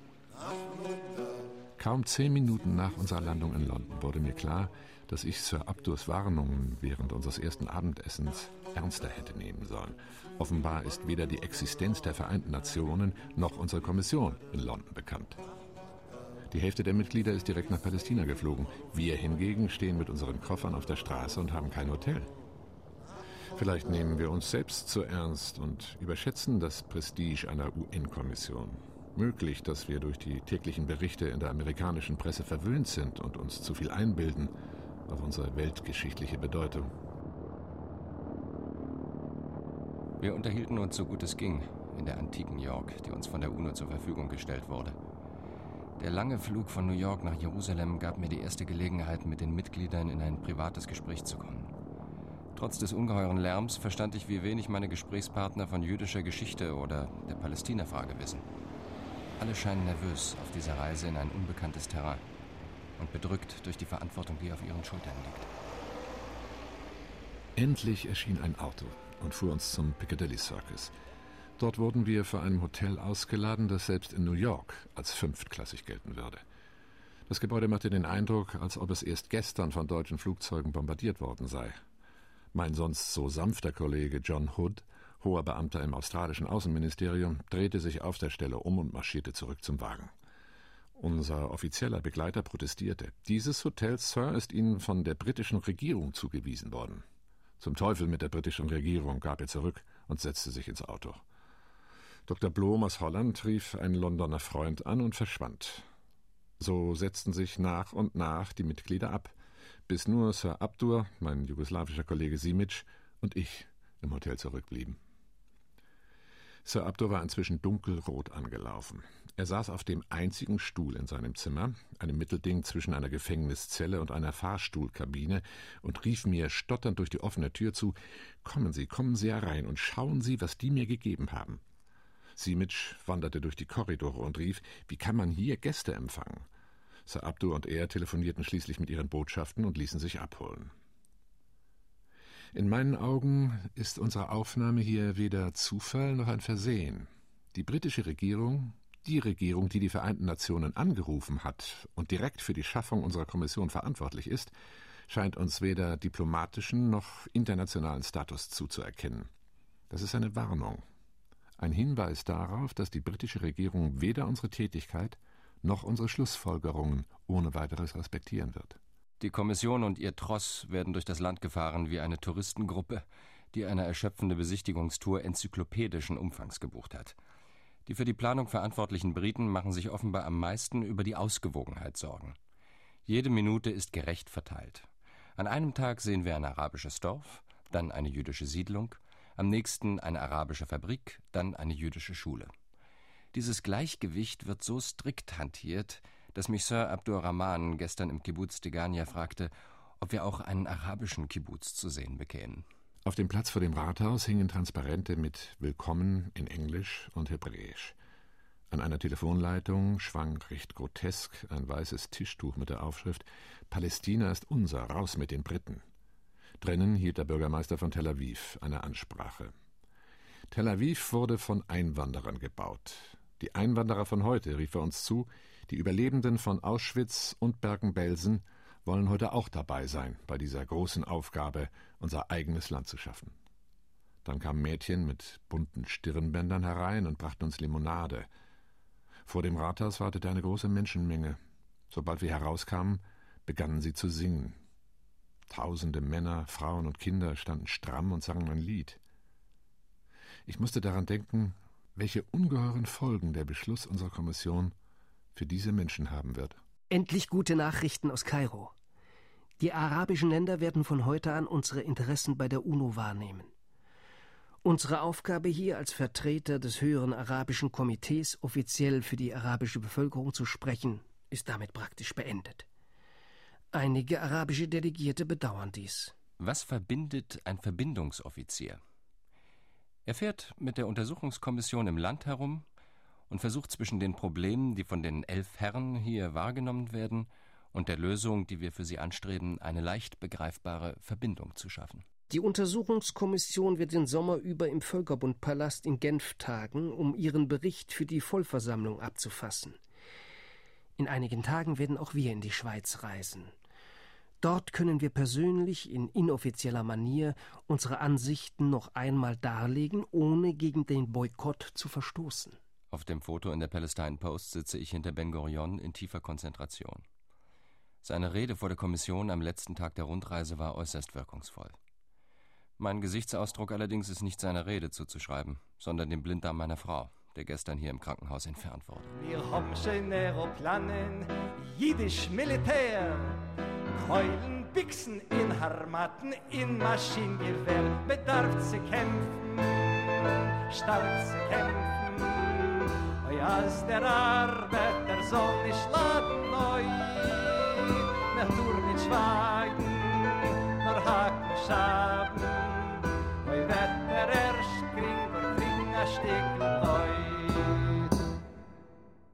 Kaum 10 Minuten nach unserer Landung in London wurde mir klar, dass ich Sir Abdurs Warnungen während unseres ersten Abendessens ernster hätte nehmen sollen. Offenbar ist weder die Existenz der Vereinten Nationen noch unsere Kommission in London bekannt. Die Hälfte der Mitglieder ist direkt nach Palästina geflogen. Wir hingegen stehen mit unseren Koffern auf der Straße und haben kein Hotel. Vielleicht nehmen wir uns selbst zu ernst und überschätzen das Prestige einer UN-Kommission. Möglich, dass wir durch die täglichen Berichte in der amerikanischen Presse verwöhnt sind und uns zu viel einbilden auf unsere weltgeschichtliche Bedeutung. Wir unterhielten uns so gut es ging in der antiken York, die uns von der UNO zur Verfügung gestellt wurde. Der lange Flug von New York nach Jerusalem gab mir die erste Gelegenheit, mit den Mitgliedern in ein privates Gespräch zu kommen. Trotz des ungeheuren Lärms verstand ich, wie wenig meine Gesprächspartner von jüdischer Geschichte oder der Palästina-Frage wissen. Alle scheinen nervös auf dieser Reise in ein unbekanntes Terrain. und bedrückt durch die Verantwortung, die auf ihren Schultern liegt. Endlich erschien ein Auto und fuhr uns zum Piccadilly Circus. Dort wurden wir vor einem Hotel ausgeladen, das selbst in New York als fünftklassig gelten würde. Das Gebäude machte den Eindruck, als ob es erst gestern von deutschen Flugzeugen bombardiert worden sei. Mein sonst so sanfter Kollege John Hood, hoher Beamter im australischen Außenministerium, drehte sich auf der Stelle um und marschierte zurück zum Wagen. Unser offizieller Begleiter protestierte. Dieses Hotel, Sir, ist Ihnen von der britischen Regierung zugewiesen worden. Zum Teufel mit der britischen Regierung, gab er zurück und setzte sich ins Auto. Dr. Blom aus Holland rief einen Londoner Freund an und verschwand. So setzten sich nach und nach die Mitglieder ab, bis nur Sir Abdur, mein jugoslawischer Kollege Simic und ich im Hotel zurückblieben. Sir Abdur war inzwischen dunkelrot angelaufen. Er saß auf dem einzigen Stuhl in seinem Zimmer, einem Mittelding zwischen einer Gefängniszelle und einer Fahrstuhlkabine, und rief mir stotternd durch die offene Tür zu: kommen Sie herein und schauen Sie, was die mir gegeben haben. Simic wanderte durch die Korridore und rief: Wie kann man hier Gäste empfangen? Sir Abdur und er telefonierten schließlich mit ihren Botschaften und ließen sich abholen. In meinen Augen ist unsere Aufnahme hier weder Zufall noch ein Versehen. Die britische Regierung, die Regierung, die die Vereinten Nationen angerufen hat und direkt für die Schaffung unserer Kommission verantwortlich ist, scheint uns weder diplomatischen noch internationalen Status zuzuerkennen. Das ist eine Warnung. Ein Hinweis darauf, dass die britische Regierung weder unsere Tätigkeit noch unsere Schlussfolgerungen ohne weiteres respektieren wird. Die Kommission und ihr Tross werden durch das Land gefahren wie eine Touristengruppe, die eine erschöpfende Besichtigungstour enzyklopädischen Umfangs gebucht hat. Die für die Planung verantwortlichen Briten machen sich offenbar am meisten über die Ausgewogenheit Sorgen. Jede Minute ist gerecht verteilt. An einem Tag sehen wir ein arabisches Dorf, dann eine jüdische Siedlung, am nächsten eine arabische Fabrik, dann eine jüdische Schule. Dieses Gleichgewicht wird so strikt hantiert, dass mich Sir Abdur Rahman gestern im Kibbuz Degania fragte, ob wir auch einen arabischen Kibbuz zu sehen bekämen. Auf dem Platz vor dem Rathaus hingen Transparente mit Willkommen in Englisch und Hebräisch. An einer Telefonleitung schwang recht grotesk ein weißes Tischtuch mit der Aufschrift »Palästina ist unser, raus mit den Briten«. Drinnen hielt der Bürgermeister von Tel Aviv eine Ansprache. Tel Aviv wurde von Einwanderern gebaut. Die Einwanderer von heute, rief er uns zu, die Überlebenden von Auschwitz und Bergen-Belsen, wollen heute auch dabei sein, bei dieser großen Aufgabe, unser eigenes Land zu schaffen. Dann kamen Mädchen mit bunten Stirnbändern herein und brachten uns Limonade. Vor dem Rathaus wartete eine große Menschenmenge. Sobald wir herauskamen, begannen sie zu singen. Tausende Männer, Frauen und Kinder standen stramm und sangen ein Lied. Ich musste daran denken, welche ungeheuren Folgen der Beschluss unserer Kommission für diese Menschen haben wird. Endlich gute Nachrichten aus Kairo. Die arabischen Länder werden von heute an unsere Interessen bei der UNO wahrnehmen. Unsere Aufgabe hier als Vertreter des höheren arabischen Komitees offiziell für die arabische Bevölkerung zu sprechen, ist damit praktisch beendet. Einige arabische Delegierte bedauern dies. Was verbindet ein Verbindungsoffizier? Er fährt mit der Untersuchungskommission im Land herum und versucht zwischen den Problemen, die von den 11 Herren hier wahrgenommen werden, und der Lösung, die wir für sie anstreben, eine leicht begreifbare Verbindung zu schaffen. Die Untersuchungskommission wird den Sommer über im Völkerbundpalast in Genf tagen, um ihren Bericht für die Vollversammlung abzufassen. In einigen Tagen werden auch wir in die Schweiz reisen. Dort können wir persönlich in inoffizieller Manier unsere Ansichten noch einmal darlegen, ohne gegen den Boykott zu verstoßen. Auf dem Foto in der Palestine Post sitze ich hinter Ben Gurion in tiefer Konzentration. Seine Rede vor der Kommission am letzten Tag der Rundreise war äußerst wirkungsvoll. Mein Gesichtsausdruck allerdings ist nicht seiner Rede zuzuschreiben, sondern dem Blinddarm meiner Frau, der gestern hier im Krankenhaus entfernt wurde. Wir haben schon Aeroplanen, jiddisch Militär, Keulen, Bixen in Harmaten, in Maschinengewehr, bedarf zu kämpfen, stark zu kämpfen. Oi, als der Arbeiter soll nicht laden, oi, mehr dur nicht schweigen, nur haken schaben. Oi, wird der erst kriegen, wir kriegen ein Stück Leut.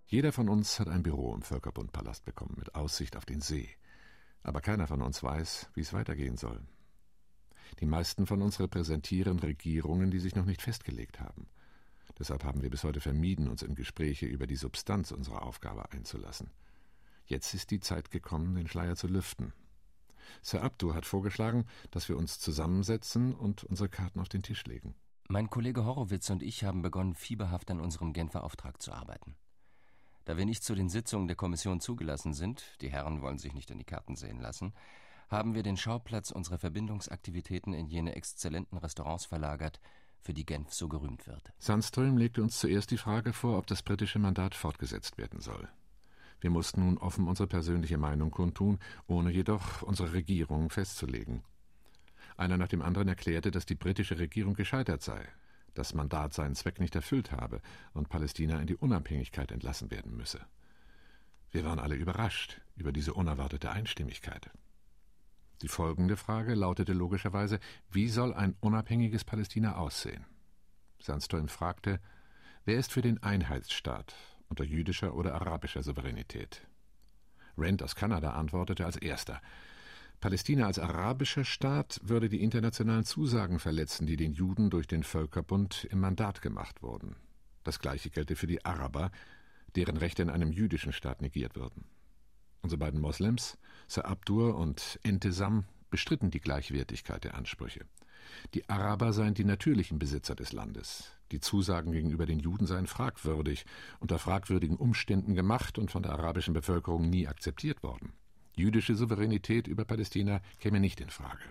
Jeder von uns hat ein Büro im Völkerbundpalast bekommen, mit Aussicht auf den See. Aber keiner von uns weiß, wie es weitergehen soll. Die meisten von uns repräsentieren Regierungen, die sich noch nicht festgelegt haben. Deshalb haben wir bis heute vermieden, uns in Gespräche über die Substanz unserer Aufgabe einzulassen. Jetzt ist die Zeit gekommen, den Schleier zu lüften. Sir Abdur hat vorgeschlagen, dass wir uns zusammensetzen und unsere Karten auf den Tisch legen. Mein Kollege Horowitz und ich haben begonnen, fieberhaft an unserem Genfer Auftrag zu arbeiten. Da wir nicht zu den Sitzungen der Kommission zugelassen sind, die Herren wollen sich nicht in die Karten sehen lassen, haben wir den Schauplatz unserer Verbindungsaktivitäten in jene exzellenten Restaurants verlagert, für die Genf so gerühmt wird. Sandström legte uns zuerst die Frage vor, ob das britische Mandat fortgesetzt werden soll. Wir mussten nun offen unsere persönliche Meinung kundtun, ohne jedoch unsere Regierung festzulegen. Einer nach dem anderen erklärte, dass die britische Regierung gescheitert sei, das Mandat seinen Zweck nicht erfüllt habe und Palästina in die Unabhängigkeit entlassen werden müsse. Wir waren alle überrascht über diese unerwartete Einstimmigkeit. Die folgende Frage lautete logischerweise, wie soll ein unabhängiges Palästina aussehen? Sandström fragte, wer ist für den Einheitsstaat unter jüdischer oder arabischer Souveränität? Rand aus Kanada antwortete als erster, Palästina als arabischer Staat würde die internationalen Zusagen verletzen, die den Juden durch den Völkerbund im Mandat gemacht wurden. Das Gleiche gelte für die Araber, deren Rechte in einem jüdischen Staat negiert würden. Unsere beiden Moslems, Sir Abdur und Entesam, bestritten die Gleichwertigkeit der Ansprüche. Die Araber seien die natürlichen Besitzer des Landes. Die Zusagen gegenüber den Juden seien fragwürdig, unter fragwürdigen Umständen gemacht und von der arabischen Bevölkerung nie akzeptiert worden. Jüdische Souveränität über Palästina käme nicht in Frage.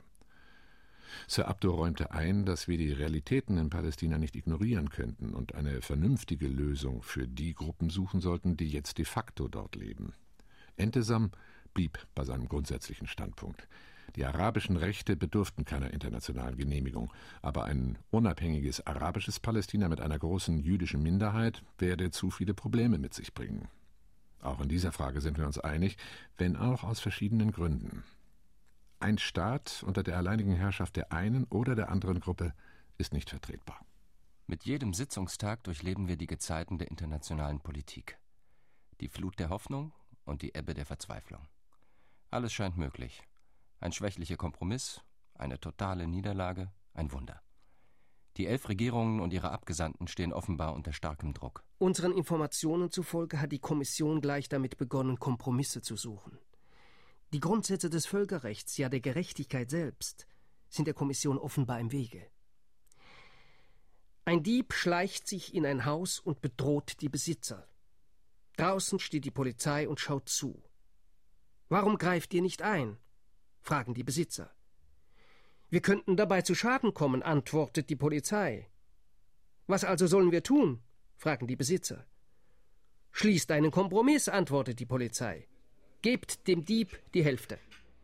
Sir Abdur räumte ein, dass wir die Realitäten in Palästina nicht ignorieren könnten und eine vernünftige Lösung für die Gruppen suchen sollten, die jetzt de facto dort leben. Entesam blieb bei seinem grundsätzlichen Standpunkt. Die arabischen Rechte bedurften keiner internationalen Genehmigung, aber ein unabhängiges arabisches Palästina mit einer großen jüdischen Minderheit werde zu viele Probleme mit sich bringen. Auch in dieser Frage sind wir uns einig, wenn auch aus verschiedenen Gründen. Ein Staat unter der alleinigen Herrschaft der einen oder der anderen Gruppe ist nicht vertretbar. Mit jedem Sitzungstag durchleben wir die Gezeiten der internationalen Politik. Die Flut der Hoffnung und die Ebbe der Verzweiflung. Alles scheint möglich. Ein schwächlicher Kompromiss, eine totale Niederlage, ein Wunder. Die 11 Regierungen und ihre Abgesandten stehen offenbar unter starkem Druck. Unseren Informationen zufolge hat die Kommission gleich damit begonnen, Kompromisse zu suchen. Die Grundsätze des Völkerrechts, ja der Gerechtigkeit selbst, sind der Kommission offenbar im Wege. Ein Dieb schleicht sich in ein Haus und bedroht die Besitzer. Draußen steht die Polizei und schaut zu. »Warum greift ihr nicht ein?« fragen die Besitzer. »Wir könnten dabei zu Schaden kommen«, antwortet die Polizei. »Was also sollen wir tun?« fragen die Besitzer. »Schließt einen Kompromiss«, antwortet die Polizei. »Gebt dem Dieb die Hälfte.«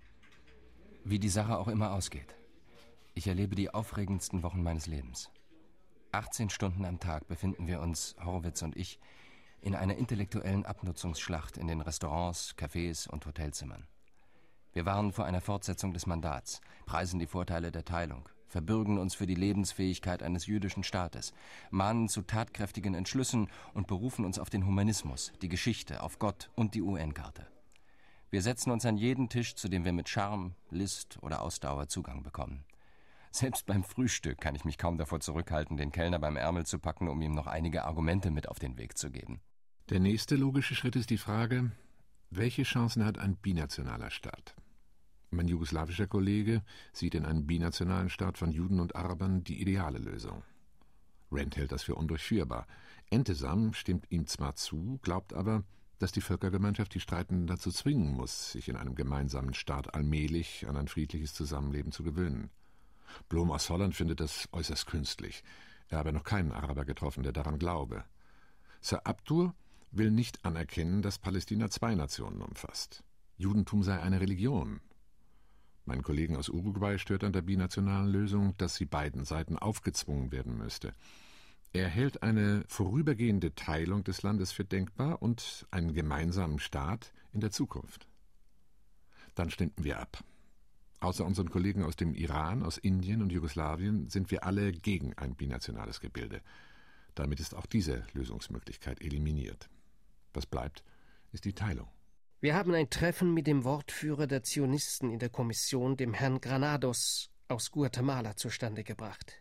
Wie die Sache auch immer ausgeht. Ich erlebe die aufregendsten Wochen meines Lebens. 18 Stunden am Tag befinden wir uns, Horowitz und ich, in einer intellektuellen Abnutzungsschlacht in den Restaurants, Cafés und Hotelzimmern. Wir warnen vor einer Fortsetzung des Mandats, preisen die Vorteile der Teilung, verbürgen uns für die Lebensfähigkeit eines jüdischen Staates, mahnen zu tatkräftigen Entschlüssen und berufen uns auf den Humanismus, die Geschichte, auf Gott und die UN-Charta. Wir setzen uns an jeden Tisch, zu dem wir mit Charme, List oder Ausdauer Zugang bekommen. Selbst beim Frühstück kann ich mich kaum davor zurückhalten, den Kellner beim Ärmel zu packen, um ihm noch einige Argumente mit auf den Weg zu geben. Der nächste logische Schritt ist die Frage, welche Chancen hat ein binationaler Staat? Mein jugoslawischer Kollege sieht in einem binationalen Staat von Juden und Arabern die ideale Lösung. Rand hält das für undurchführbar. Entesam stimmt ihm zwar zu, glaubt aber, dass die Völkergemeinschaft die Streitenden dazu zwingen muss, sich in einem gemeinsamen Staat allmählich an ein friedliches Zusammenleben zu gewöhnen. Blom aus Holland findet das äußerst künstlich. Er habe noch keinen Araber getroffen, der daran glaube. Sir Abdur will nicht anerkennen, dass Palästina 2 Nationen umfasst. Judentum sei eine Religion. Meinen Kollegen aus Uruguay stört an der binationalen Lösung, dass sie beiden Seiten aufgezwungen werden müsste. Er hält eine vorübergehende Teilung des Landes für denkbar und einen gemeinsamen Staat in der Zukunft. Dann stimmten wir ab. Außer unseren Kollegen aus dem Iran, aus Indien und Jugoslawien sind wir alle gegen ein binationales Gebilde. Damit ist auch diese Lösungsmöglichkeit eliminiert. Was bleibt, ist die Teilung. Wir haben ein Treffen mit dem Wortführer der Zionisten in der Kommission, dem Herrn Granados aus Guatemala, zustande gebracht.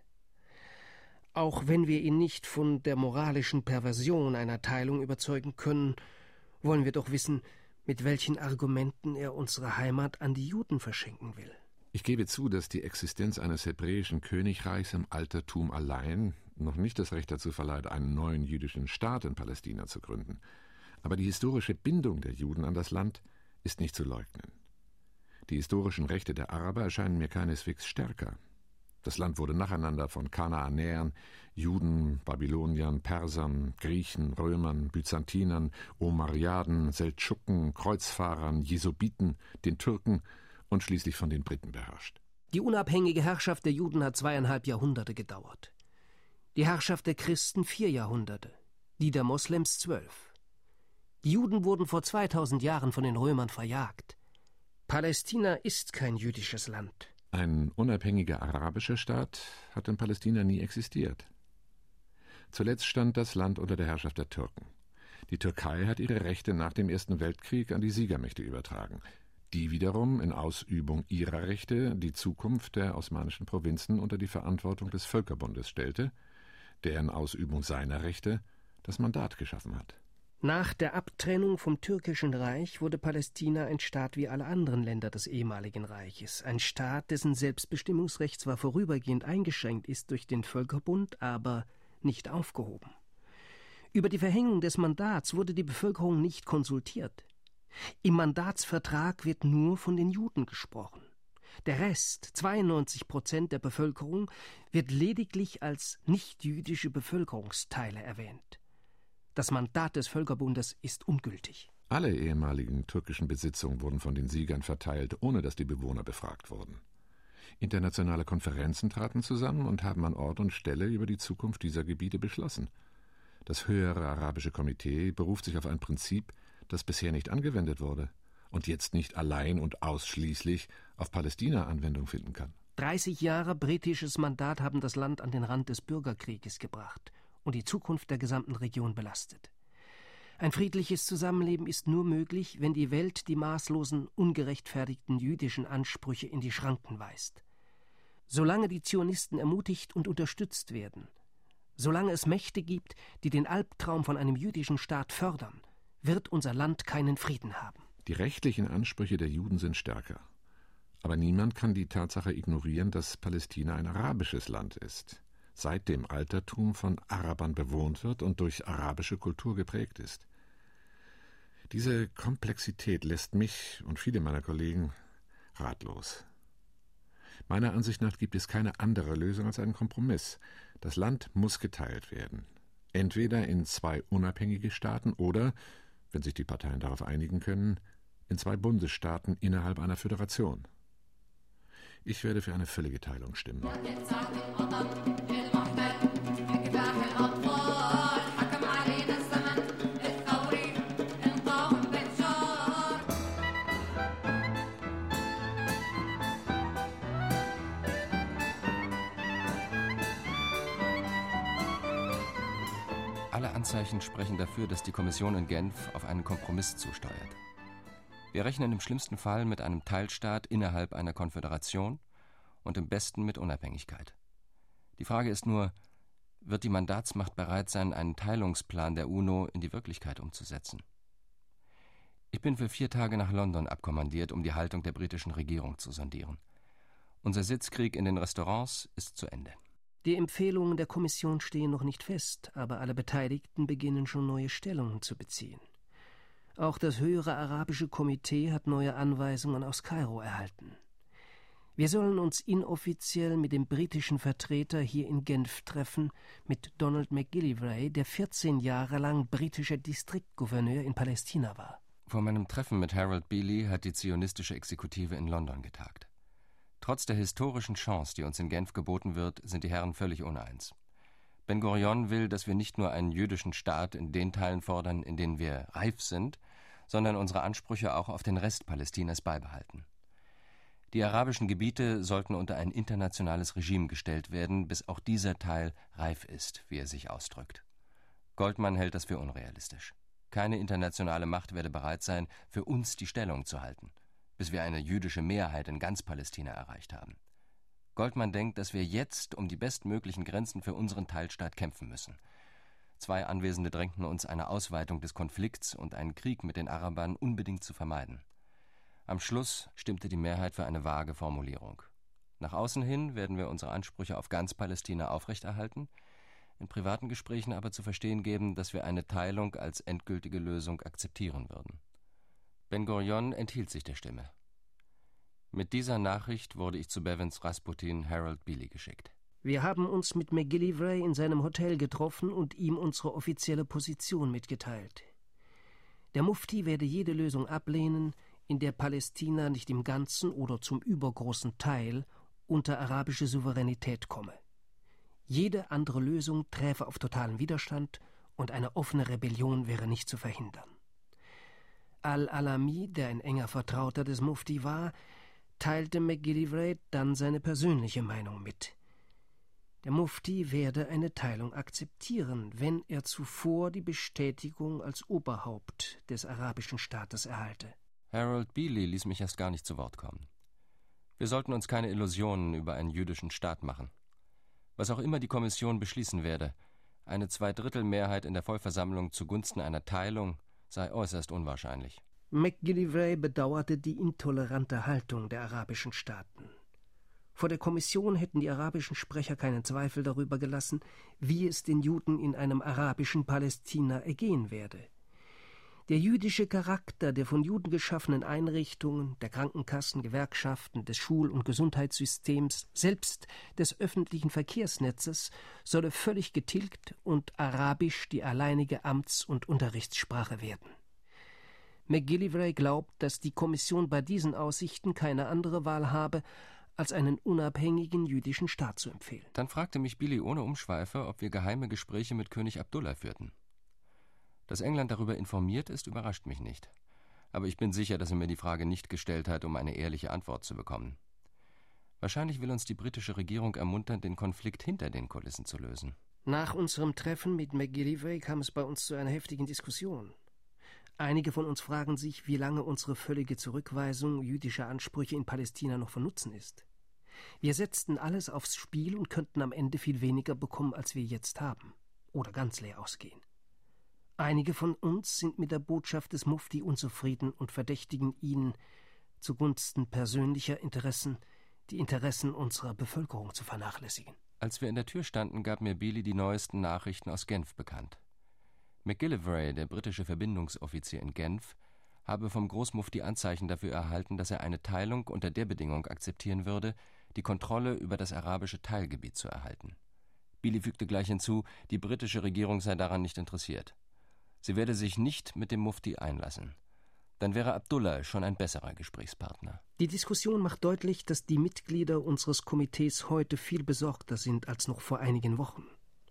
Auch wenn wir ihn nicht von der moralischen Perversion einer Teilung überzeugen können, wollen wir doch wissen, mit welchen Argumenten er unsere Heimat an die Juden verschenken will. Ich gebe zu, dass die Existenz eines hebräischen Königreichs im Altertum allein noch nicht das Recht dazu verleiht, einen neuen jüdischen Staat in Palästina zu gründen. Aber die historische Bindung der Juden an das Land ist nicht zu leugnen. Die historischen Rechte der Araber erscheinen mir keineswegs stärker. Das Land wurde nacheinander von Kanaanäern, Juden, Babyloniern, Persern, Griechen, Römern, Byzantinern, Omariaden, Seldschuken, Kreuzfahrern, Jesubiten, den Türken und schließlich von den Briten beherrscht. Die unabhängige Herrschaft der Juden hat 2,5 Jahrhunderte gedauert. Die Herrschaft der Christen 4 Jahrhunderte, die der Moslems 12. Die Juden wurden vor 2000 Jahren von den Römern verjagt. Palästina ist kein jüdisches Land. Ein unabhängiger arabischer Staat hat in Palästina nie existiert. Zuletzt stand das Land unter der Herrschaft der Türken. Die Türkei hat ihre Rechte nach dem Ersten Weltkrieg an die Siegermächte übertragen, die wiederum in Ausübung ihrer Rechte die Zukunft der osmanischen Provinzen unter die Verantwortung des Völkerbundes stellte, der in Ausübung seiner Rechte das Mandat geschaffen hat. Nach der Abtrennung vom Türkischen Reich wurde Palästina ein Staat wie alle anderen Länder des ehemaligen Reiches. Ein Staat, dessen Selbstbestimmungsrecht zwar vorübergehend eingeschränkt ist durch den Völkerbund, aber nicht aufgehoben. Über die Verhängung des Mandats wurde die Bevölkerung nicht konsultiert. Im Mandatsvertrag wird nur von den Juden gesprochen. Der Rest, 92% der Bevölkerung, wird lediglich als nichtjüdische Bevölkerungsteile erwähnt. Das Mandat des Völkerbundes ist ungültig. Alle ehemaligen türkischen Besitzungen wurden von den Siegern verteilt, ohne dass die Bewohner befragt wurden. Internationale Konferenzen traten zusammen und haben an Ort und Stelle über die Zukunft dieser Gebiete beschlossen. Das höhere arabische Komitee beruft sich auf ein Prinzip, das bisher nicht angewendet wurde und jetzt nicht allein und ausschließlich auf Palästina Anwendung finden kann. 30 Jahre britisches Mandat haben das Land an den Rand des Bürgerkrieges gebracht und die Zukunft der gesamten Region belastet. Ein friedliches Zusammenleben ist nur möglich, wenn die Welt die maßlosen, ungerechtfertigten jüdischen Ansprüche in die Schranken weist. Solange die Zionisten ermutigt und unterstützt werden, solange es Mächte gibt, die den Albtraum von einem jüdischen Staat fördern, wird unser Land keinen Frieden haben. Die rechtlichen Ansprüche der Juden sind stärker. Aber niemand kann die Tatsache ignorieren, dass Palästina ein arabisches Land ist, seit dem Altertum von Arabern bewohnt wird und durch arabische Kultur geprägt ist. Diese Komplexität lässt mich und viele meiner Kollegen ratlos. Meiner Ansicht nach gibt es keine andere Lösung als einen Kompromiss. Das Land muss geteilt werden. Entweder in 2 unabhängige Staaten oder, wenn sich die Parteien darauf einigen können, in 2 Bundesstaaten innerhalb einer Föderation. Ich werde für eine völlige Teilung stimmen. Alle Anzeichen sprechen dafür, dass die Kommission in Genf auf einen Kompromiss zusteuert. Wir rechnen im schlimmsten Fall mit einem Teilstaat innerhalb einer Konföderation und im besten mit Unabhängigkeit. Die Frage ist nur, wird die Mandatsmacht bereit sein, einen Teilungsplan der UNO in die Wirklichkeit umzusetzen? Ich bin für 4 Tage nach London abkommandiert, um die Haltung der britischen Regierung zu sondieren. Unser Sitzkrieg in den Restaurants ist zu Ende. Die Empfehlungen der Kommission stehen noch nicht fest, aber alle Beteiligten beginnen schon neue Stellungen zu beziehen. Auch das höhere arabische Komitee hat neue Anweisungen aus Kairo erhalten. Wir sollen uns inoffiziell mit dem britischen Vertreter hier in Genf treffen, mit Donald McGillivray, der 14 Jahre lang britischer Distriktgouverneur in Palästina war. Vor meinem Treffen mit Harold Bealey hat die zionistische Exekutive in London getagt. Trotz der historischen Chance, die uns in Genf geboten wird, sind die Herren völlig uneins. Ben Gurion will, dass wir nicht nur einen jüdischen Staat in den Teilen fordern, in denen wir reif sind, sondern unsere Ansprüche auch auf den Rest Palästinas beibehalten. Die arabischen Gebiete sollten unter ein internationales Regime gestellt werden, bis auch dieser Teil reif ist, wie er sich ausdrückt. Goldman hält das für unrealistisch. Keine internationale Macht werde bereit sein, für uns die Stellung zu halten, bis wir eine jüdische Mehrheit in ganz Palästina erreicht haben. Goldman denkt, dass wir jetzt um die bestmöglichen Grenzen für unseren Teilstaat kämpfen müssen. 2 Anwesende drängten uns, eine Ausweitung des Konflikts und einen Krieg mit den Arabern unbedingt zu vermeiden. Am Schluss stimmte die Mehrheit für eine vage Formulierung. Nach außen hin werden wir unsere Ansprüche auf ganz Palästina aufrechterhalten, in privaten Gesprächen aber zu verstehen geben, dass wir eine Teilung als endgültige Lösung akzeptieren würden. Ben-Gurion enthielt sich der Stimme. Mit dieser Nachricht wurde ich zu Bevins Rasputin Harold Bealey geschickt. Wir haben uns mit MacGillivray in seinem Hotel getroffen und ihm unsere offizielle Position mitgeteilt. Der Mufti werde jede Lösung ablehnen, in der Palästina nicht im Ganzen oder zum übergroßen Teil unter arabische Souveränität komme. Jede andere Lösung träfe auf totalen Widerstand und eine offene Rebellion wäre nicht zu verhindern. Al-Alami, der ein enger Vertrauter des Mufti war, teilte MacGillivray dann seine persönliche Meinung mit. Der Mufti werde eine Teilung akzeptieren, wenn er zuvor die Bestätigung als Oberhaupt des arabischen Staates erhalte. Harold Bealey ließ mich erst gar nicht zu Wort kommen. Wir sollten uns keine Illusionen über einen jüdischen Staat machen. Was auch immer die Kommission beschließen werde, eine 2/3 in der Vollversammlung zugunsten einer Teilung sei äußerst unwahrscheinlich. MacGillivray bedauerte die intolerante Haltung der arabischen Staaten. Vor der Kommission hätten die arabischen Sprecher keinen Zweifel darüber gelassen, wie es den Juden in einem arabischen Palästina ergehen werde. Der jüdische Charakter der von Juden geschaffenen Einrichtungen, der Krankenkassen, Gewerkschaften, des Schul- und Gesundheitssystems, selbst des öffentlichen Verkehrsnetzes, solle völlig getilgt und Arabisch die alleinige Amts- und Unterrichtssprache werden. MacGillivray glaubt, dass die Kommission bei diesen Aussichten keine andere Wahl habe, als einen unabhängigen jüdischen Staat zu empfehlen. Dann fragte mich Bealey ohne Umschweife, ob wir geheime Gespräche mit König Abdullah führten. Dass England darüber informiert ist, überrascht mich nicht. Aber ich bin sicher, dass er mir die Frage nicht gestellt hat, um eine ehrliche Antwort zu bekommen. Wahrscheinlich will uns die britische Regierung ermuntern, den Konflikt hinter den Kulissen zu lösen. Nach unserem Treffen mit MacGillivray kam es bei uns zu einer heftigen Diskussion. Einige von uns fragen sich, wie lange unsere völlige Zurückweisung jüdischer Ansprüche in Palästina noch von Nutzen ist. Wir setzten alles aufs Spiel und könnten am Ende viel weniger bekommen, als wir jetzt haben. Oder ganz leer ausgehen. Einige von uns sind mit der Botschaft des Mufti unzufrieden und verdächtigen ihn, zugunsten persönlicher Interessen, die Interessen unserer Bevölkerung zu vernachlässigen. Als wir in der Tür standen, gab mir Bealey die neuesten Nachrichten aus Genf bekannt. MacGillivray, der britische Verbindungsoffizier in Genf, habe vom Großmufti Anzeichen dafür erhalten, dass er eine Teilung unter der Bedingung akzeptieren würde, die Kontrolle über das arabische Teilgebiet zu erhalten. Bealey fügte gleich hinzu, die britische Regierung sei daran nicht interessiert. Sie werde sich nicht mit dem Mufti einlassen. Dann wäre Abdullah schon ein besserer Gesprächspartner. Die Diskussion macht deutlich, dass die Mitglieder unseres Komitees heute viel besorgter sind als noch vor einigen Wochen.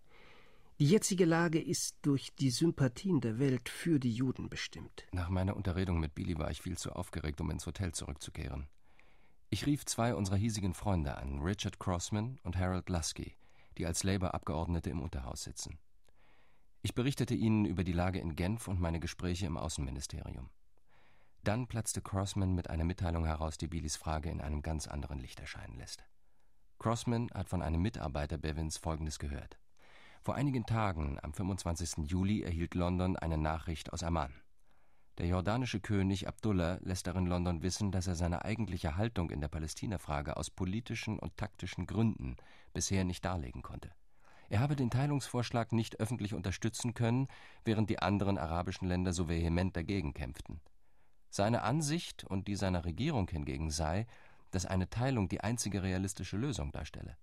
Die jetzige Lage ist durch die Sympathien der Welt für die Juden bestimmt. Nach meiner Unterredung mit Bealey war ich viel zu aufgeregt, um ins Hotel zurückzukehren. Ich rief 2 unserer hiesigen Freunde an, Richard Crossman und Harold Lusky, die als Labour-Abgeordnete im Unterhaus sitzen. Ich berichtete ihnen über die Lage in Genf und meine Gespräche im Außenministerium. Dann platzte Crossman mit einer Mitteilung heraus, die Bealeys Frage in einem ganz anderen Licht erscheinen lässt. Crossman hat von einem Mitarbeiter Bevins Folgendes gehört. Vor einigen Tagen, am 25. Juli, erhielt London eine Nachricht aus Amman. Der jordanische König Abdullah lässt darin London wissen, dass er seine eigentliche Haltung in der Palästina-Frage aus politischen und taktischen Gründen bisher nicht darlegen konnte. Er habe den Teilungsvorschlag nicht öffentlich unterstützen können, während die anderen arabischen Länder so vehement dagegen kämpften. Seine Ansicht und die seiner Regierung hingegen sei, dass eine Teilung die einzige realistische Lösung darstelle.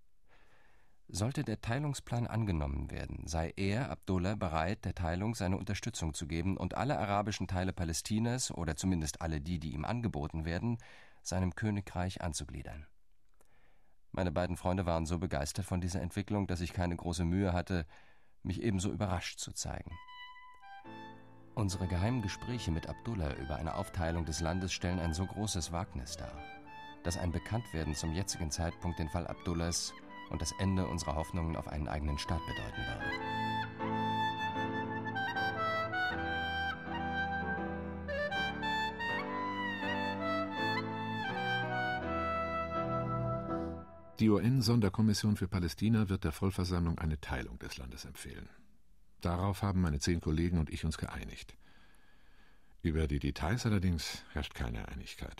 Sollte der Teilungsplan angenommen werden, sei er, Abdullah, bereit, der Teilung seine Unterstützung zu geben und alle arabischen Teile Palästinas, oder zumindest alle die ihm angeboten werden, seinem Königreich anzugliedern. Meine beiden Freunde waren so begeistert von dieser Entwicklung, dass ich keine große Mühe hatte, mich ebenso überrascht zu zeigen. Unsere geheimen Gespräche mit Abdullah über eine Aufteilung des Landes stellen ein so großes Wagnis dar, dass ein Bekanntwerden zum jetzigen Zeitpunkt den Fall Abdullahs und das Ende unserer Hoffnungen auf einen eigenen Staat bedeuten würde. Die UN-Sonderkommission für Palästina wird der Vollversammlung eine Teilung des Landes empfehlen. Darauf haben meine 10 Kollegen und ich uns geeinigt. Über die Details allerdings herrscht keine Einigkeit.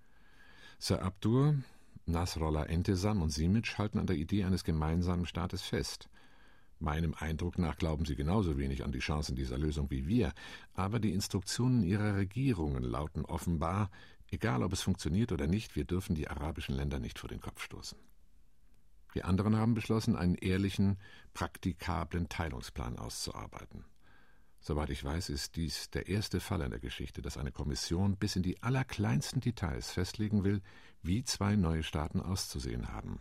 Sir Abdur, Nasrallah Entesam und Simic halten an der Idee eines gemeinsamen Staates fest. Meinem Eindruck nach glauben sie genauso wenig an die Chancen dieser Lösung wie wir, aber die Instruktionen ihrer Regierungen lauten offenbar, egal ob es funktioniert oder nicht, wir dürfen die arabischen Länder nicht vor den Kopf stoßen. Die anderen haben beschlossen, einen ehrlichen, praktikablen Teilungsplan auszuarbeiten. Soweit ich weiß, ist dies der erste Fall in der Geschichte, dass eine Kommission bis in die allerkleinsten Details festlegen will, wie 2 neue Staaten auszusehen haben.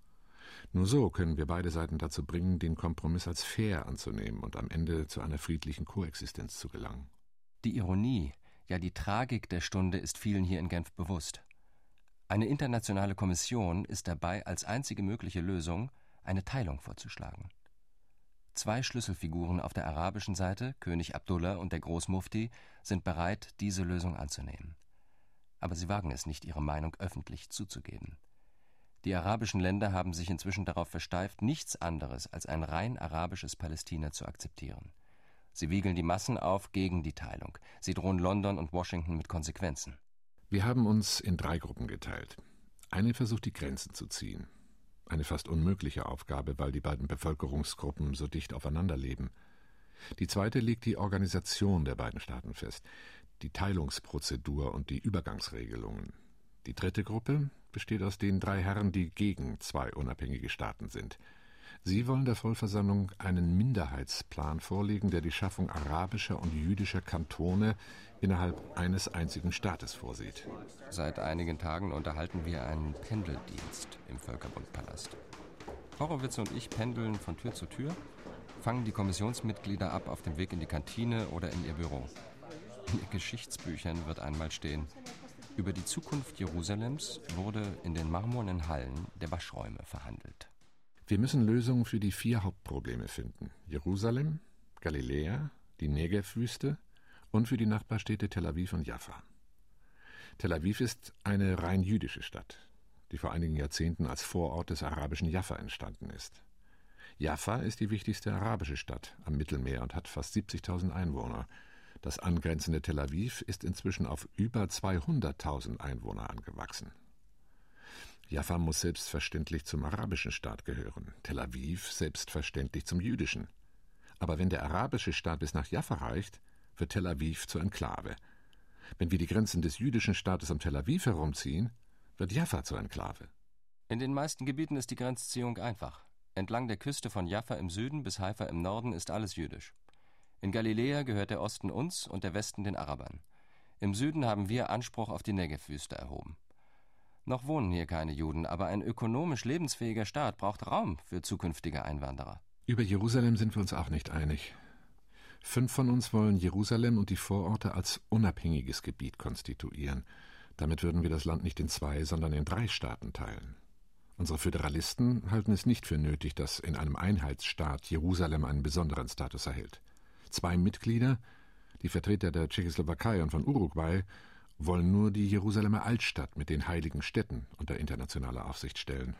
Nur so können wir beide Seiten dazu bringen, den Kompromiss als fair anzunehmen und am Ende zu einer friedlichen Koexistenz zu gelangen. Die Ironie, ja die Tragik der Stunde ist vielen hier in Genf bewusst. Eine internationale Kommission ist dabei, als einzige mögliche Lösung eine Teilung vorzuschlagen. 2 Schlüsselfiguren auf der arabischen Seite, König Abdullah und der Großmufti, sind bereit, diese Lösung anzunehmen. Aber sie wagen es nicht, ihre Meinung öffentlich zuzugeben. Die arabischen Länder haben sich inzwischen darauf versteift, nichts anderes als ein rein arabisches Palästina zu akzeptieren. Sie wiegeln die Massen auf gegen die Teilung. Sie drohen London und Washington mit Konsequenzen. Wir haben uns in 3 Gruppen geteilt. Eine versucht, die Grenzen zu ziehen. Eine fast unmögliche Aufgabe, weil die beiden Bevölkerungsgruppen so dicht aufeinander leben. Die zweite legt die Organisation der beiden Staaten fest, die Teilungsprozedur und die Übergangsregelungen. Die dritte Gruppe besteht aus den 3 Herren, die gegen 2 unabhängige Staaten sind. Sie wollen der Vollversammlung einen Minderheitsplan vorlegen, der die Schaffung arabischer und jüdischer Kantone innerhalb eines einzigen Staates vorsieht. Seit einigen Tagen unterhalten wir einen Pendeldienst im Völkerbundpalast. Horowitz und ich pendeln von Tür zu Tür, fangen die Kommissionsmitglieder ab auf dem Weg in die Kantine oder in ihr Büro. In den Geschichtsbüchern wird einmal stehen: Über die Zukunft Jerusalems wurde in den marmornen Hallen der Waschräume verhandelt. Wir müssen Lösungen für die 4 Hauptprobleme finden: Jerusalem, Galiläa, die Negev-Wüste und für die Nachbarstädte Tel Aviv und Jaffa. Tel Aviv ist eine rein jüdische Stadt, die vor einigen Jahrzehnten als Vorort des arabischen Jaffa entstanden ist. Jaffa ist die wichtigste arabische Stadt am Mittelmeer und hat fast 70.000 Einwohner. Das angrenzende Tel Aviv ist inzwischen auf über 200.000 Einwohner angewachsen. Jaffa muss selbstverständlich zum arabischen Staat gehören, Tel Aviv selbstverständlich zum jüdischen. Aber wenn der arabische Staat bis nach Jaffa reicht, wird Tel Aviv zur Enklave. Wenn wir die Grenzen des jüdischen Staates um Tel Aviv herumziehen, wird Jaffa zur Enklave. In den meisten Gebieten ist die Grenzziehung einfach. Entlang der Küste von Jaffa im Süden bis Haifa im Norden ist alles jüdisch. In Galiläa gehört der Osten uns und der Westen den Arabern. Im Süden haben wir Anspruch auf die Negev-Wüste erhoben. Noch wohnen hier keine Juden, aber ein ökonomisch lebensfähiger Staat braucht Raum für zukünftige Einwanderer. Über Jerusalem sind wir uns auch nicht einig. 5 von uns wollen Jerusalem und die Vororte als unabhängiges Gebiet konstituieren. Damit würden wir das Land nicht in 2, sondern in 3 Staaten teilen. Unsere Föderalisten halten es nicht für nötig, dass in einem Einheitsstaat Jerusalem einen besonderen Status erhält. 2 Mitglieder, die Vertreter der Tschechoslowakei und von Uruguay, wollen nur die Jerusalemer Altstadt mit den heiligen Städten unter internationale Aufsicht stellen.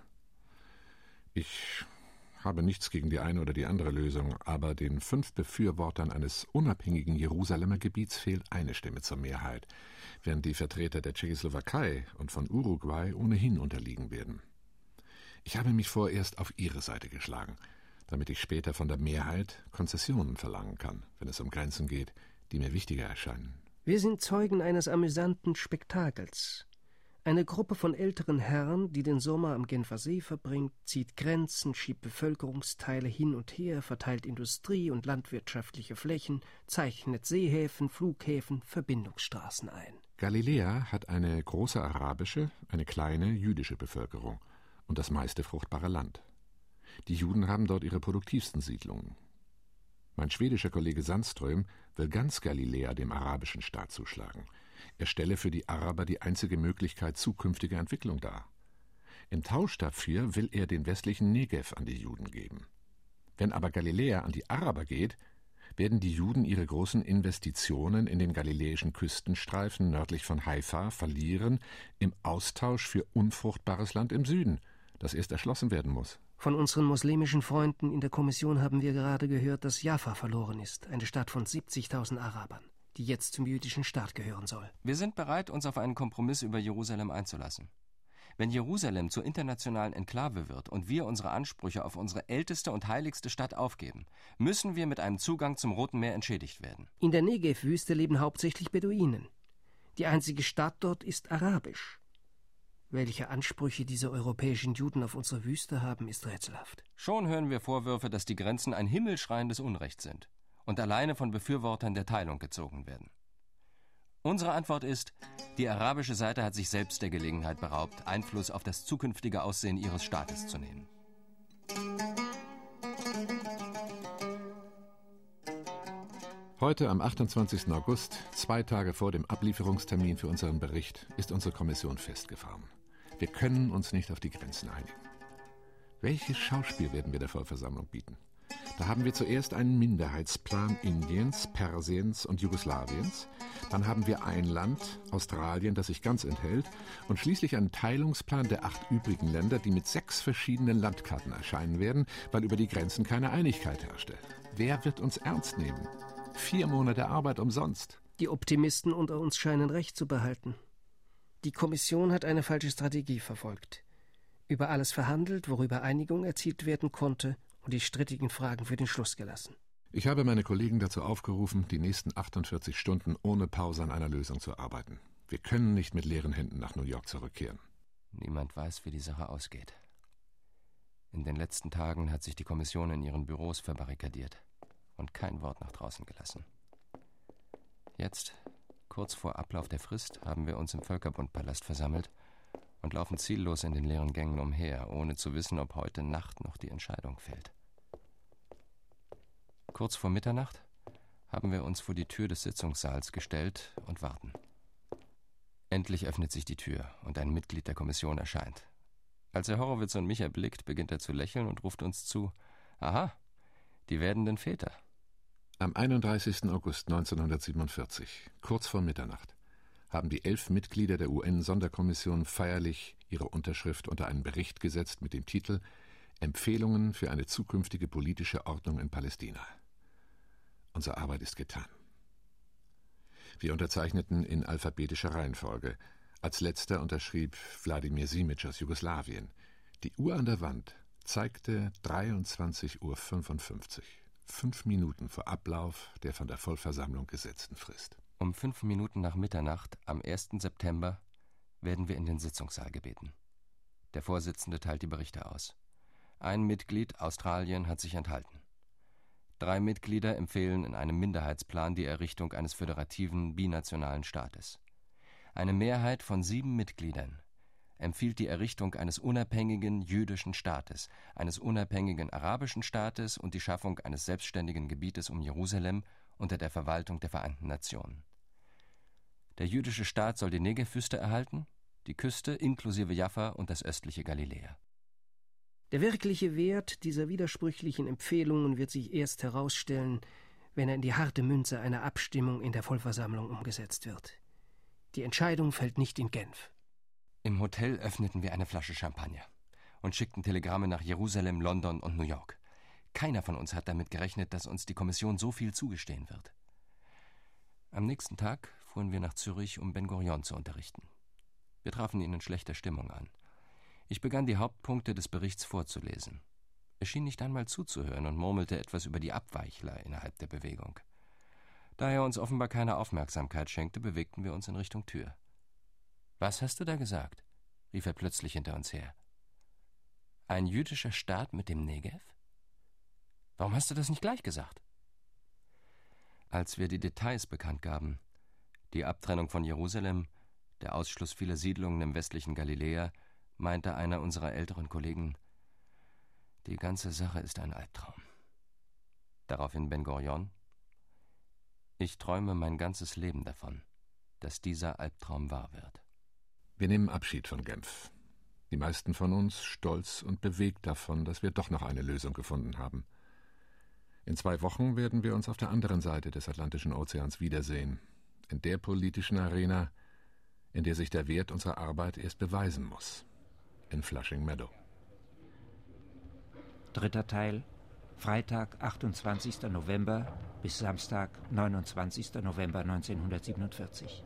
Ich habe nichts gegen die eine oder die andere Lösung, aber den 5 Befürwortern eines unabhängigen Jerusalemer Gebiets fehlt eine Stimme zur Mehrheit, während die Vertreter der Tschechoslowakei und von Uruguay ohnehin unterliegen werden. Ich habe mich vorerst auf ihre Seite geschlagen, damit ich später von der Mehrheit Konzessionen verlangen kann, wenn es um Grenzen geht, die mir wichtiger erscheinen. Wir sind Zeugen eines amüsanten Spektakels. Eine Gruppe von älteren Herren, die den Sommer am Genfer See verbringt, zieht Grenzen, schiebt Bevölkerungsteile hin und her, verteilt Industrie- und landwirtschaftliche Flächen, zeichnet Seehäfen, Flughäfen, Verbindungsstraßen ein. Galiläa hat eine große arabische, eine kleine jüdische Bevölkerung und das meiste fruchtbare Land. Die Juden haben dort ihre produktivsten Siedlungen. Mein schwedischer Kollege Sandström will ganz Galiläa dem arabischen Staat zuschlagen. Er stelle für die Araber die einzige Möglichkeit zukünftiger Entwicklung dar. Im Tausch dafür will er den westlichen Negev an die Juden geben. Wenn aber Galiläa an die Araber geht, werden die Juden ihre großen Investitionen in den galiläischen Küstenstreifen nördlich von Haifa verlieren im Austausch für unfruchtbares Land im Süden, das erst erschlossen werden muss. Von unseren muslimischen Freunden in der Kommission haben wir gerade gehört, dass Jaffa verloren ist, eine Stadt von 70.000 Arabern, die jetzt zum jüdischen Staat gehören soll. Wir sind bereit, uns auf einen Kompromiss über Jerusalem einzulassen. Wenn Jerusalem zur internationalen Enklave wird und wir unsere Ansprüche auf unsere älteste und heiligste Stadt aufgeben, müssen wir mit einem Zugang zum Roten Meer entschädigt werden. In der Negev-Wüste leben hauptsächlich Beduinen. Die einzige Stadt dort ist arabisch. Welche Ansprüche diese europäischen Juden auf unsere Wüste haben, ist rätselhaft. Schon hören wir Vorwürfe, dass die Grenzen ein himmelschreiendes Unrecht sind und alleine von Befürwortern der Teilung gezogen werden. Unsere Antwort ist, die arabische Seite hat sich selbst der Gelegenheit beraubt, Einfluss auf das zukünftige Aussehen ihres Staates zu nehmen. Heute, am 28. August, 2 Tage vor dem Ablieferungstermin für unseren Bericht, ist unsere Kommission festgefahren. Wir können uns nicht auf die Grenzen einigen. Welches Schauspiel werden wir der Vollversammlung bieten? Da haben wir zuerst einen Minderheitsplan Indiens, Persiens und Jugoslawiens. Dann haben wir ein Land, Australien, das sich ganz enthält. Und schließlich einen Teilungsplan der 8 übrigen Länder, die mit 6 verschiedenen Landkarten erscheinen werden, weil über die Grenzen keine Einigkeit herrschte. Wer wird uns ernst nehmen? 4 Monate Arbeit umsonst. Die Optimisten unter uns scheinen recht zu behalten. Die Kommission hat eine falsche Strategie verfolgt. Über alles verhandelt, worüber Einigung erzielt werden konnte, und die strittigen Fragen für den Schluss gelassen. Ich habe meine Kollegen dazu aufgerufen, die nächsten 48 Stunden ohne Pause an einer Lösung zu arbeiten. Wir können nicht mit leeren Händen nach New York zurückkehren. Niemand weiß, wie die Sache ausgeht. In den letzten Tagen hat sich die Kommission in ihren Büros verbarrikadiert und kein Wort nach draußen gelassen. Jetzt, kurz vor Ablauf der Frist, haben wir uns im Völkerbundpalast versammelt und laufen ziellos in den leeren Gängen umher, ohne zu wissen, ob heute Nacht noch die Entscheidung fällt. Kurz vor Mitternacht haben wir uns vor die Tür des Sitzungssaals gestellt und warten. Endlich öffnet sich die Tür und ein Mitglied der Kommission erscheint. Als er Horowitz und mich erblickt, beginnt er zu lächeln und ruft uns zu: Aha, die werdenden Väter. Am 31. August 1947, kurz vor Mitternacht, haben die 11 Mitglieder der UN-Sonderkommission feierlich ihre Unterschrift unter einen Bericht gesetzt mit dem Titel »Empfehlungen für eine zukünftige politische Ordnung in Palästina«. Unsere Arbeit ist getan. Wir unterzeichneten in alphabetischer Reihenfolge. Als letzter unterschrieb Wladimir Simic aus Jugoslawien. Die Uhr an der Wand zeigte 23:55 Uhr, 5 Minuten vor Ablauf der von der Vollversammlung gesetzten Frist. Um 5 Minuten nach Mitternacht am 1. September werden wir in den Sitzungssaal gebeten. Der Vorsitzende teilt die Berichte aus. Ein Mitglied, Australien, hat sich enthalten. 3 Mitglieder empfehlen in einem Minderheitsplan die Errichtung eines föderativen, binationalen Staates. Eine Mehrheit von 7 Mitgliedern empfiehlt die Errichtung eines unabhängigen jüdischen Staates, eines unabhängigen arabischen Staates und die Schaffung eines selbstständigen Gebietes um Jerusalem unter der Verwaltung der Vereinten Nationen. Der jüdische Staat soll die Negev-Wüste erhalten, die Küste inklusive Jaffa und das östliche Galiläa. Der wirkliche Wert dieser widersprüchlichen Empfehlungen wird sich erst herausstellen, wenn er in die harte Münze einer Abstimmung in der Vollversammlung umgesetzt wird. Die Entscheidung fällt nicht in Genf. Im Hotel öffneten wir eine Flasche Champagner und schickten Telegramme nach Jerusalem, London und New York. Keiner von uns hat damit gerechnet, dass uns die Kommission so viel zugestehen wird. Am nächsten Tag fuhren wir nach Zürich, um Ben Gurion zu unterrichten. Wir trafen ihn in schlechter Stimmung an. Ich begann, die Hauptpunkte des Berichts vorzulesen. Er schien nicht einmal zuzuhören und murmelte etwas über die Abweichler innerhalb der Bewegung. Da er uns offenbar keine Aufmerksamkeit schenkte, bewegten wir uns in Richtung Tür. »Was hast du da gesagt?« rief er plötzlich hinter uns her. »Ein jüdischer Staat mit dem Negev? Warum hast du das nicht gleich gesagt?« Als wir die Details bekannt gaben, die Abtrennung von Jerusalem, der Ausschluss vieler Siedlungen im westlichen Galiläa, meinte einer unserer älteren Kollegen, die ganze Sache ist ein Albtraum. Daraufhin Ben Gurion: Ich träume mein ganzes Leben davon, dass dieser Albtraum wahr wird. Wir nehmen Abschied von Genf. Die meisten von uns stolz und bewegt davon, dass wir doch noch eine Lösung gefunden haben. In 2 Wochen werden wir uns auf der anderen Seite des Atlantischen Ozeans wiedersehen, in der politischen Arena, in der sich der Wert unserer Arbeit erst beweisen muss, in Flushing Meadow. Dritter Teil, Freitag, 28. November bis Samstag, 29. November 1947.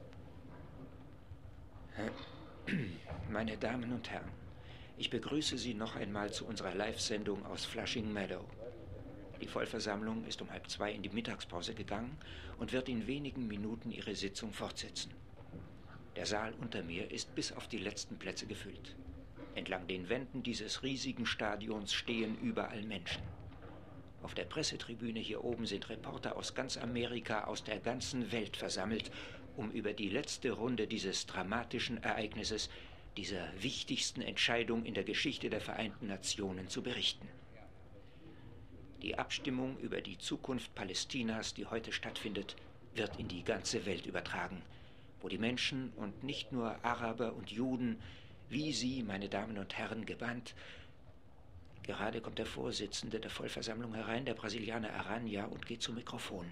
Meine Damen und Herren, ich begrüße Sie noch einmal zu unserer Live-Sendung aus Flushing Meadow. Die Vollversammlung ist um 1:30 in die Mittagspause gegangen und wird in wenigen Minuten ihre Sitzung fortsetzen. Der Saal unter mir ist bis auf die letzten Plätze gefüllt. Entlang den Wänden dieses riesigen Stadions stehen überall Menschen. Auf der Pressetribüne hier oben sind Reporter aus ganz Amerika, aus der ganzen Welt versammelt, um über die letzte Runde dieses dramatischen Ereignisses, dieser wichtigsten Entscheidung in der Geschichte der Vereinten Nationen zu berichten. Die Abstimmung über die Zukunft Palästinas, die heute stattfindet, wird in die ganze Welt übertragen, wo die Menschen und nicht nur Araber und Juden, wie Sie, meine Damen und Herren, gebannt. Gerade kommt der Vorsitzende der Vollversammlung herein, der Brasilianer Aranha, und geht zum Mikrofon.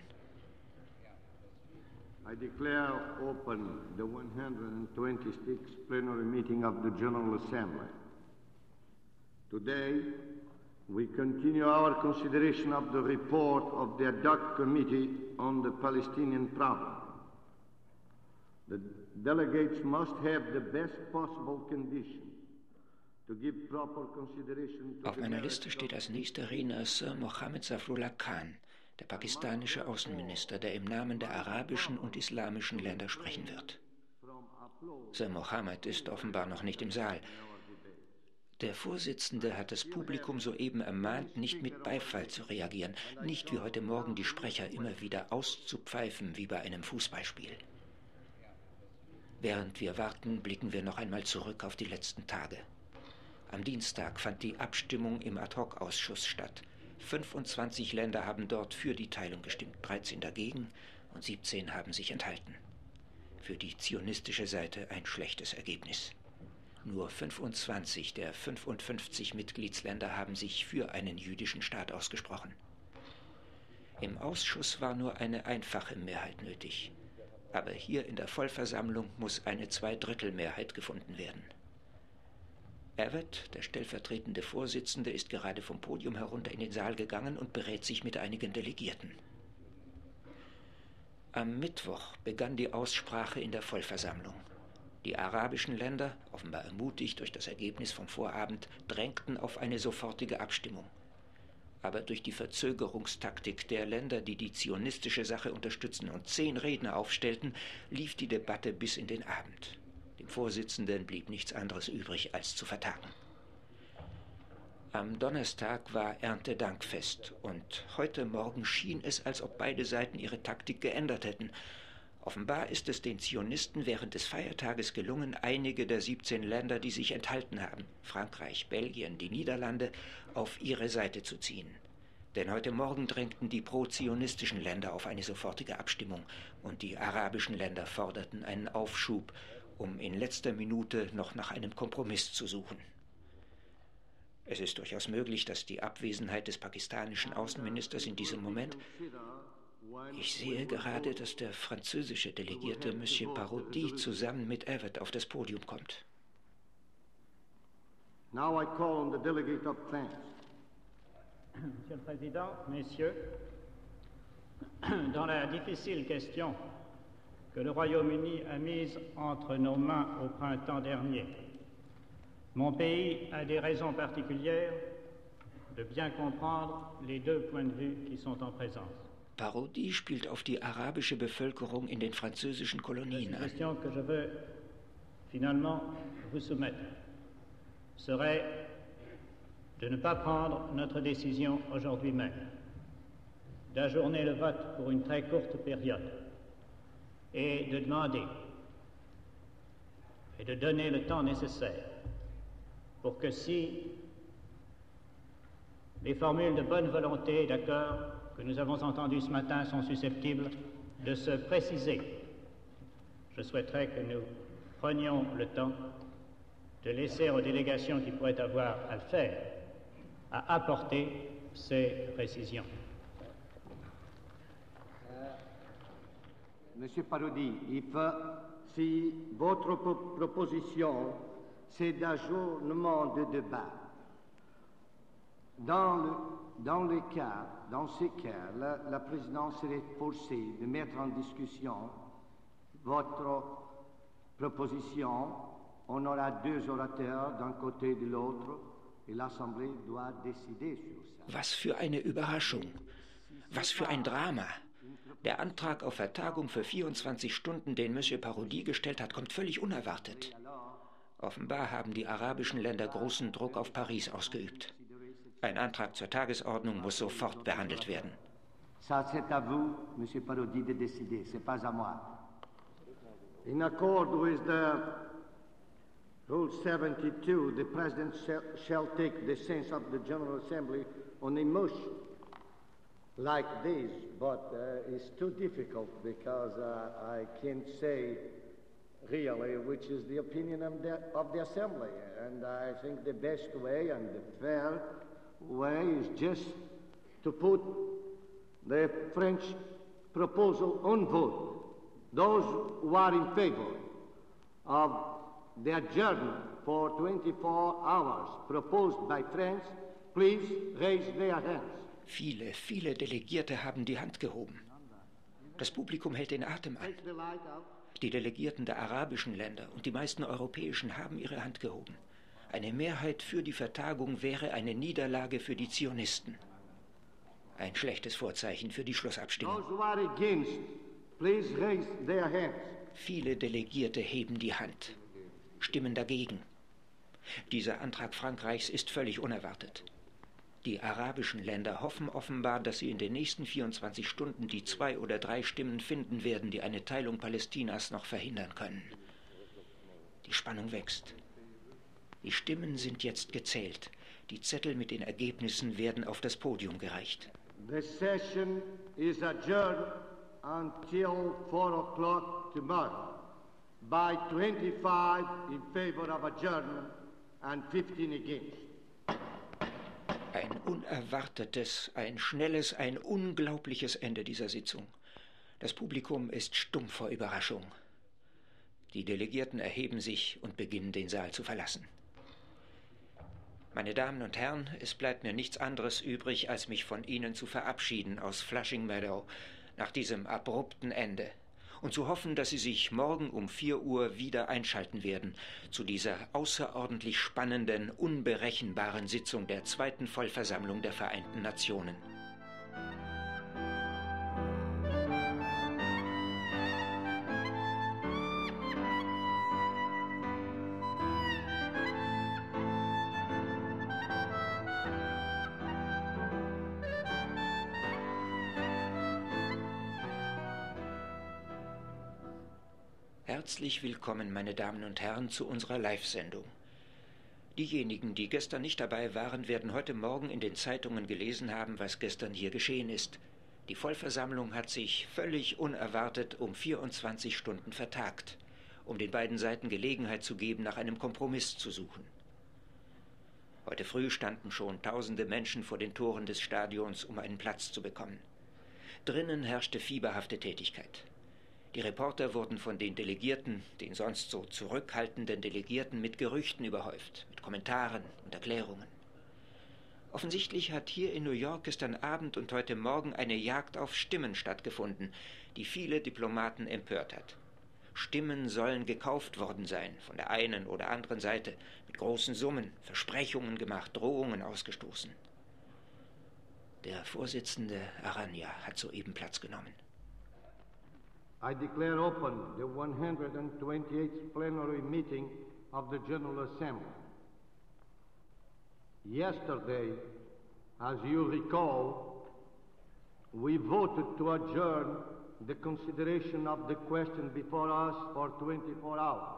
I declare open the 126th plenary meeting of the General Assembly. Today, we continue our consideration of the report of the ad hoc committee on the Palestinian problem. The delegates must have the best possible conditions to give proper consideration to. Auf meiner Liste steht als nächster Redner Sir Mohammed Zafrullah Khan, der pakistanische Außenminister, der im Namen der arabischen und islamischen Länder sprechen wird. Sir Mohammed ist offenbar noch nicht im Saal. Der Vorsitzende hat das Publikum soeben ermahnt, nicht mit Beifall zu reagieren, nicht wie heute Morgen die Sprecher immer wieder auszupfeifen wie bei einem Fußballspiel. Während wir warten, blicken wir noch einmal zurück auf die letzten Tage. Am Dienstag fand die Abstimmung im Ad-hoc-Ausschuss statt. 25 Länder haben dort für die Teilung gestimmt, 13 dagegen und 17 haben sich enthalten. Für die zionistische Seite ein schlechtes Ergebnis. Nur 25 der 55 Mitgliedsländer haben sich für einen jüdischen Staat ausgesprochen. Im Ausschuss war nur eine einfache Mehrheit nötig. Aber hier in der Vollversammlung muss eine Zweidrittelmehrheit gefunden werden. Abbott, der stellvertretende Vorsitzende, ist gerade vom Podium herunter in den Saal gegangen und berät sich mit einigen Delegierten. Am Mittwoch begann die Aussprache in der Vollversammlung. Die arabischen Länder, offenbar ermutigt durch das Ergebnis vom Vorabend, drängten auf eine sofortige Abstimmung. Aber durch die Verzögerungstaktik der Länder, die die zionistische Sache unterstützen und 10 Redner aufstellten, lief die Debatte bis in den Abend. Dem Vorsitzenden blieb nichts anderes übrig, als zu vertagen. Am Donnerstag war Erntedankfest und heute Morgen schien es, als ob beide Seiten ihre Taktik geändert hätten. Offenbar ist es den Zionisten während des Feiertages gelungen, einige der 17 Länder, die sich enthalten haben, Frankreich, Belgien, die Niederlande, auf ihre Seite zu ziehen. Denn heute Morgen drängten die pro-zionistischen Länder auf eine sofortige Abstimmung und die arabischen Länder forderten einen Aufschub, um in letzter Minute noch nach einem Kompromiss zu suchen. Es ist durchaus möglich, dass die Abwesenheit des pakistanischen Außenministers in diesem Moment... Ich sehe gerade, dass der französische Delegierte Monsieur Parodi zusammen mit Abbott auf das Podium kommt. Now I call on the delegate of France. Monsieur le Président, Messieurs, dans la difficile question que le Royaume-Uni a mise entre nos mains au printemps dernier, mon pays a des raisons particulières de bien comprendre les 2 points de vue qui sont en présence. Parodi spielt auf die arabische Bevölkerung in den französischen Kolonien an. La question que je veux finalement vous soumettre serait de ne pas prendre notre décision aujourd'hui même, d'ajourner le vote pour une très courte période et de demander et de donner le temps nécessaire pour que si les formules de bonne volonté et d'accord que nous avons entendues ce matin sont susceptibles de se préciser, je souhaiterais que nous prenions le temps de laisser aux délégations qui pourraient avoir à le faire à apporter ces précisions. Monsieur Parodi, si votre proposition c'est d'ajournement de débat, Dans ces cas, la présidence serait forcée de mettre en discussion votre proposition. On aura deux orateurs d'un côté et de l'autre et l'Assemblée doit décider sur ça. Was für eine Überraschung! Was für ein Drama! Der Antrag auf Vertagung für 24 Stunden, den Monsieur Parodi gestellt hat, kommt völlig unerwartet. Offenbar haben die arabischen Länder großen Druck auf Paris ausgeübt. Ein Antrag zur Tagesordnung muss sofort behandelt werden. Ça, c'est à vous, Monsieur Parodi, de décider. C'est pas à moi. In accord with the Rule 72, the President shall take the sense of the General Assembly on a motion like this, but it's too difficult because I can't say really which is the opinion of the Assembly. And I think the best way and the fair way is just to put the French proposal on vote. Those who are in favor of the adjournment for 24 hours proposed by France, please raise their hands. Viele Delegierte haben die Hand gehoben. Das Publikum hält den Atem an. Die Delegierten der arabischen Länder und die meisten europäischen haben ihre Hand gehoben. Eine Mehrheit für die Vertagung wäre eine Niederlage für die Zionisten. Ein schlechtes Vorzeichen für die Schlussabstimmung. Viele Delegierte heben die Hand, stimmen dagegen. Dieser Antrag Frankreichs ist völlig unerwartet. Die arabischen Länder hoffen offenbar, dass sie in den nächsten 24 Stunden die 2 oder 3 Stimmen finden werden, die eine Teilung Palästinas noch verhindern können. Die Spannung wächst. Die Stimmen sind jetzt gezählt. Die Zettel mit den Ergebnissen werden auf das Podium gereicht. The session is adjourned until 4 o'clock tomorrow. By 25 in favor of adjournment and 15 against. Ein unerwartetes, ein schnelles, ein unglaubliches Ende dieser Sitzung. Das Publikum ist stumm vor Überraschung. Die Delegierten erheben sich und beginnen, den Saal zu verlassen. Meine Damen und Herren, es bleibt mir nichts anderes übrig, als mich von Ihnen zu verabschieden aus Flushing Meadow nach diesem abrupten Ende und zu hoffen, dass Sie sich morgen um 4 Uhr wieder einschalten werden zu dieser außerordentlich spannenden, unberechenbaren Sitzung der 2. Vollversammlung der Vereinten Nationen. Herzlich willkommen, meine Damen und Herren, zu unserer Live-Sendung. Diejenigen, die gestern nicht dabei waren, werden heute Morgen in den Zeitungen gelesen haben, was gestern hier geschehen ist. Die Vollversammlung hat sich völlig unerwartet um 24 Stunden vertagt, um den beiden Seiten Gelegenheit zu geben, nach einem Kompromiss zu suchen. Heute früh standen schon tausende Menschen vor den Toren des Stadions, um einen Platz zu bekommen. Drinnen herrschte fieberhafte Tätigkeit. Die Reporter wurden von den Delegierten, den sonst so zurückhaltenden Delegierten, mit Gerüchten überhäuft, mit Kommentaren und Erklärungen. Offensichtlich hat hier in New York gestern Abend und heute Morgen eine Jagd auf Stimmen stattgefunden, die viele Diplomaten empört hat. Stimmen sollen gekauft worden sein, von der einen oder anderen Seite, mit großen Summen, Versprechungen gemacht, Drohungen ausgestoßen. Der Vorsitzende Aranya hat soeben Platz genommen. I declare open the 128th plenary meeting of the General Assembly. Yesterday, as you recall, we voted to adjourn the consideration of the question before us for 24 hours.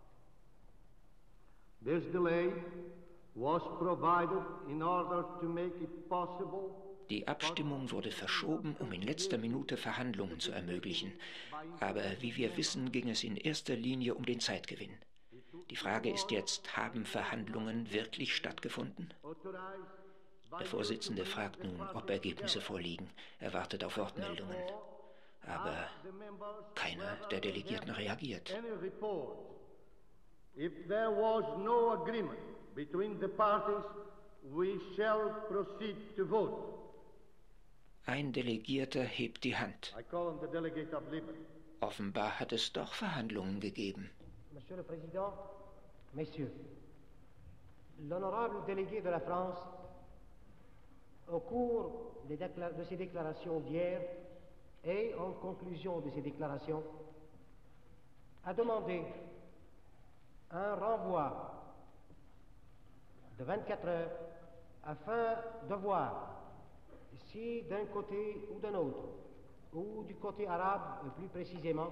This delay was provided in order to make it possible. Die Abstimmung wurde verschoben, um in letzter Minute Verhandlungen zu ermöglichen. Aber wie wir wissen, ging es in erster Linie um den Zeitgewinn. Die Frage ist jetzt, haben Verhandlungen wirklich stattgefunden? Der Vorsitzende fragt nun, ob Ergebnisse vorliegen. Er wartet auf Wortmeldungen. Aber keiner der Delegierten reagiert. If there was no agreement between the parties, we shall proceed to vote. Ein Delegierter hebt die Hand. I call on the delegate of Libya. Offenbar hat es doch Verhandlungen gegeben. Monsieur le Président, Messieurs, l'honorable délégué de la France, au cours de ses déclarations d'hier et en conclusion de ses déclarations, a demandé un renvoi de 24 heures afin de voir si d'un côté ou d'un autre, ou du côté arabe plus précisément,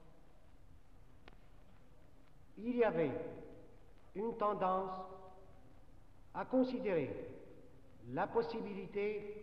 il y avait une tendance à considérer la possibilité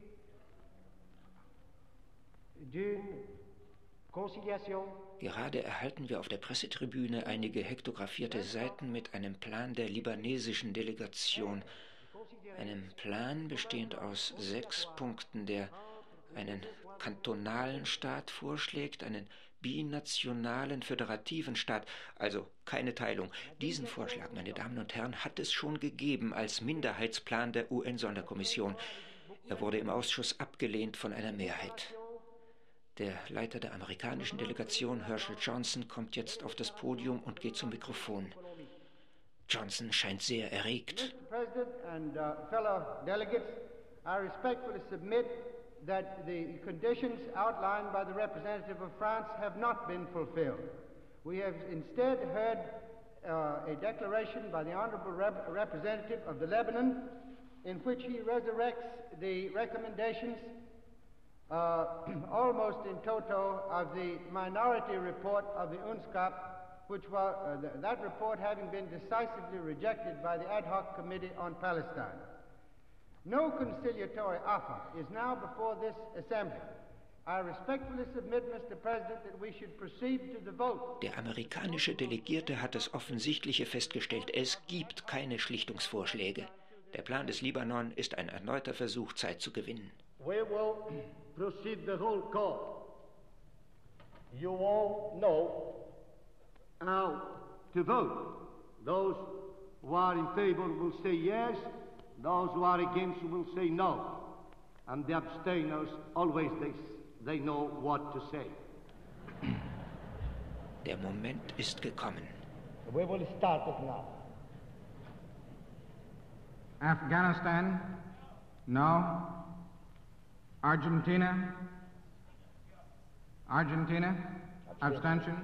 d'une conciliation. Gerade erhalten wir auf der Pressetribüne einige hektografierte Seiten mit einem Plan der libanesischen Delegation. Einem Plan bestehend aus 6 Punkten, der einen kantonalen Staat vorschlägt, einen binationalen föderativen Staat, also keine Teilung. Diesen Vorschlag, meine Damen und Herren, hat es schon gegeben als Minderheitsplan der UN-Sonderkommission. Er wurde im Ausschuss abgelehnt von einer Mehrheit. Der Leiter der amerikanischen Delegation, Herschel Johnson, kommt jetzt auf das Podium und geht zum Mikrofon. Johnson scheint sehr erregt. Mr. President and fellow delegates, I respectfully submit that the conditions outlined by the representative of France have not been fulfilled. We have instead heard a declaration by the honorable representative of the Lebanon in which he resurrects the recommendations almost in toto of the minority report of the UNSCOP, which was that report having been decisively rejected by the ad hoc committee on Palestine. No conciliatory offer is now before this assembly. I respectfully submit, Mr. President, that we should proceed to the vote. Der amerikanische Delegierte hat das Offensichtliche festgestellt. Es gibt keine Schlichtungsvorschläge. Der Plan des Libanon ist ein erneuter Versuch, Zeit zu gewinnen. We will proceed the roll call. You all know how to vote. Those who are in favor will say yes. Those who are against will say no. And the abstainers, always they know what to say. Der Moment ist gekommen. We will start it now. Afghanistan, no. Argentina, abstention.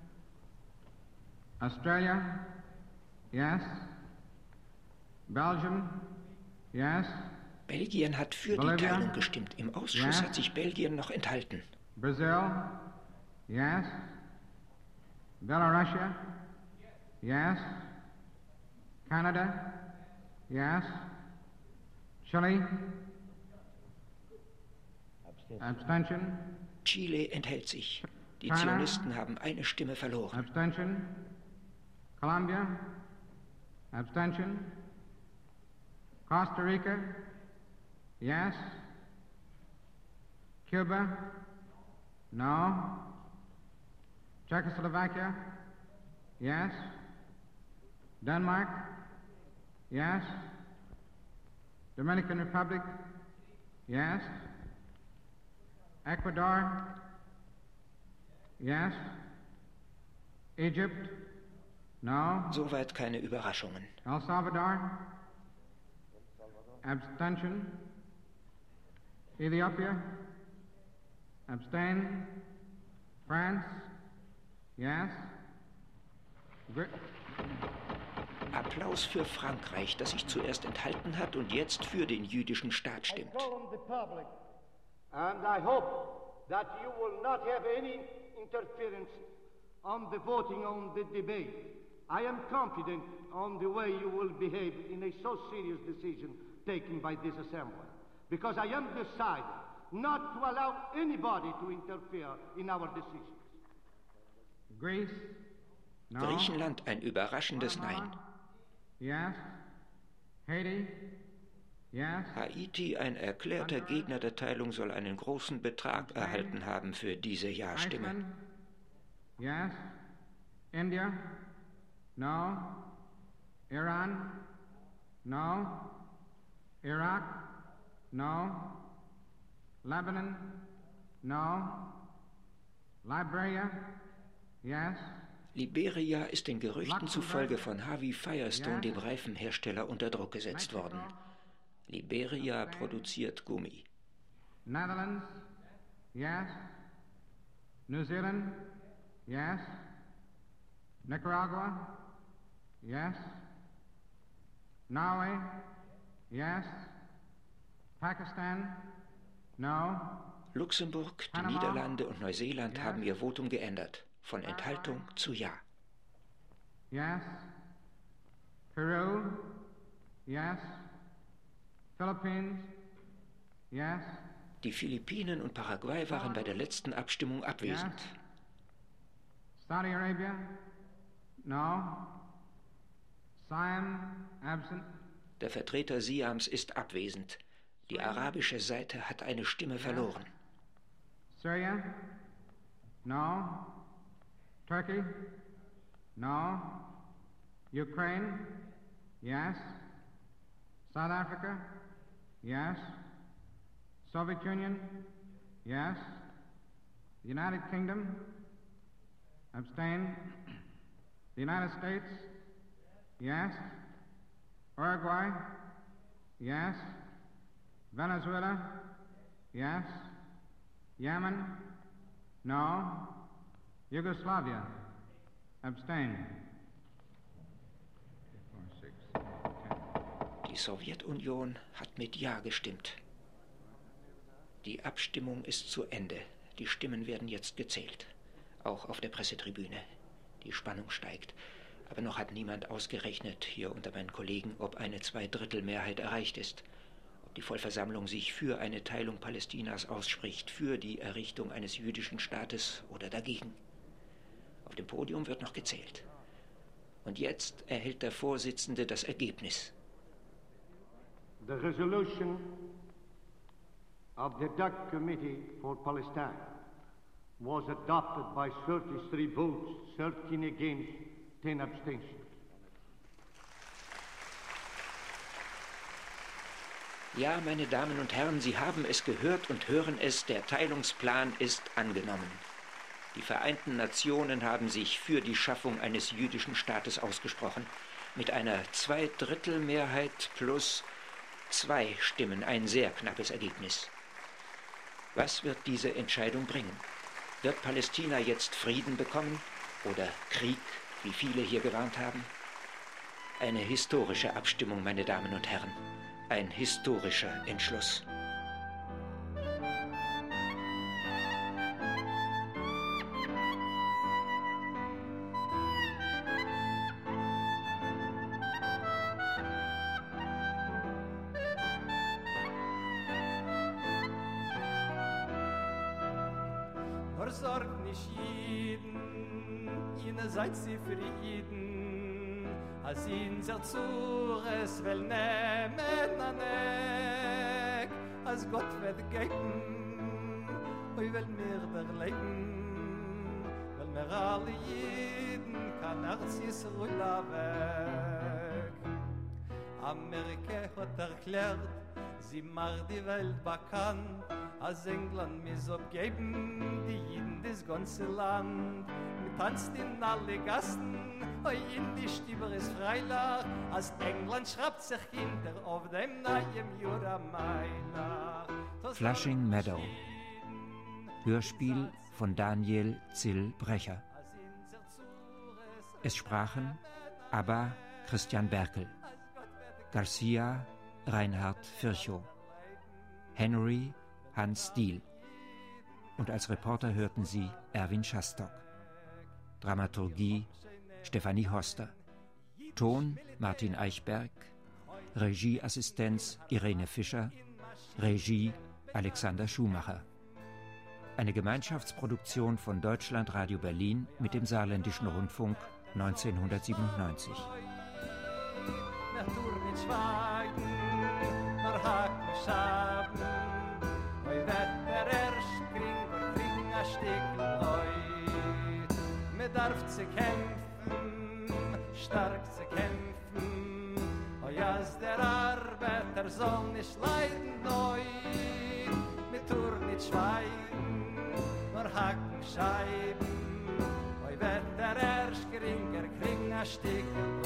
Australia, yes. Belgium, yes. Belgien hat für die Teilung gestimmt. Im Ausschuss hat sich Belgien noch enthalten. Brazil, yes. Belarusia, yes. Canada, yes. Chile, abstention. Chile enthält sich. Die Zionisten haben eine Stimme verloren. Abstention. Colombia, abstention. Costa Rica, yes. Cuba, no. Czechoslovakia, yes. Denmark, yes. Dominican Republic, yes. Ecuador, yes. Egypt, no. Soweit keine Überraschungen. El Salvador, abstention. Ethiopia, abstain. France, yes. Applaus für Frankreich, das sich zuerst enthalten hat und jetzt für den jüdischen Staat stimmt. And I hope that you will not have any interference on the voting on the debate. I am confident on the way you will behave in a so serious decision taken by this assembly, because I am decided not to allow anybody to interfere in our decisions. Greece, no. Griechenland ein überraschendes Nein. Yes. Haiti, yes. Haiti, ein erklärter Gegner der Teilung, soll einen großen Betrag erhalten haben für diese Ja-Stimme. Iceland, yes. India, no. Iran, no. Iraq? No. Lebanon? No. Liberia? Yes. Liberia ist den Gerüchten zufolge von Harvey Firestone, dem Reifenhersteller, unter Druck gesetzt worden. Liberia produziert Gummi. Netherlands? Yes. New Zealand? Yes. Nicaragua? Yes. Norway? Yes. Pakistan? No. Luxemburg, die Niederlande und Neuseeland haben ihr Votum geändert. Von Enthaltung zu Ja. Yes. Peru? Yes. Philippines? Yes. Die Philippinen und Paraguay waren bei der letzten Abstimmung abwesend. Saudi Arabia? No. Siam? Absent. Der Vertreter Siams ist abwesend. Die arabische Seite hat eine Stimme verloren. Syria? No. Turkey? No. Ukraine? Yes. South Africa? Yes. Soviet Union? Yes. The United Kingdom? Abstain. The United States? Yes. Uruguay? Yes. Venezuela? Yes. Yemen? No. Yugoslavia? Abstain. Die Sowjetunion hat mit Ja gestimmt. Die Abstimmung ist zu Ende. Die Stimmen werden jetzt gezählt. Auch auf der Pressetribüne. Die Spannung steigt. Aber noch hat niemand ausgerechnet, hier unter meinen Kollegen, ob eine Zweidrittelmehrheit erreicht ist. Ob die Vollversammlung sich für eine Teilung Palästinas ausspricht, für die Errichtung eines jüdischen Staates oder dagegen. Auf dem Podium wird noch gezählt. Und jetzt erhält der Vorsitzende das Ergebnis. The resolution of the DUC Committee for Palestine was adopted by 33 votes, 13 against, 10 abstentions. Ja, meine Damen und Herren, Sie haben es gehört und hören es, der Teilungsplan ist angenommen. Die Vereinten Nationen haben sich für die Schaffung eines jüdischen Staates ausgesprochen, mit einer Zweidrittelmehrheit plus 2 Stimmen, ein sehr knappes Ergebnis. Was wird diese Entscheidung bringen? Wird Palästina jetzt Frieden bekommen oder Krieg, wie viele hier gewarnt haben? Eine historische Abstimmung, meine Damen und Herren. Ein historischer Entschluss. Sorgt nicht jeden, ihnen seid sie für jeden, als ihn sehr zures will nehmen an Eck, als Gott wird geben, oi will mir der Leben, weil mir alle jeden kann Yisrael weg. Amerika hat erklärt, sie macht die Welt bekannt, als England mis abgeben, die Jiden des ganze Land. Wir tanzt in alle Gassen, oi in die Stieber ist Freilach, als England schreibt sich hinter auf dem neuen Jura-Meiler. Flushing Meadow. Hörspiel von Daniel Zill-Brecher. Es sprachen Abba Christian Berkel, Garcia Reinhard Virchow, Henry Hans Diehl. Und als Reporter hörten Sie Erwin Schastock. Dramaturgie Stefanie Hoster. Ton Martin Eichberg. Regieassistenz Irene Fischer. Regie Alexander Schumacher. Eine Gemeinschaftsproduktion von Deutschlandradio Berlin mit dem Saarländischen Rundfunk 1997. Darf zu kämpfen, stark zu kämpfen, oi as der Arbeiter soll nicht leiden neu, mit Tur nicht schweigen, nur hacken Scheiben, oi wird der Ersch geringer, kriegen a Stück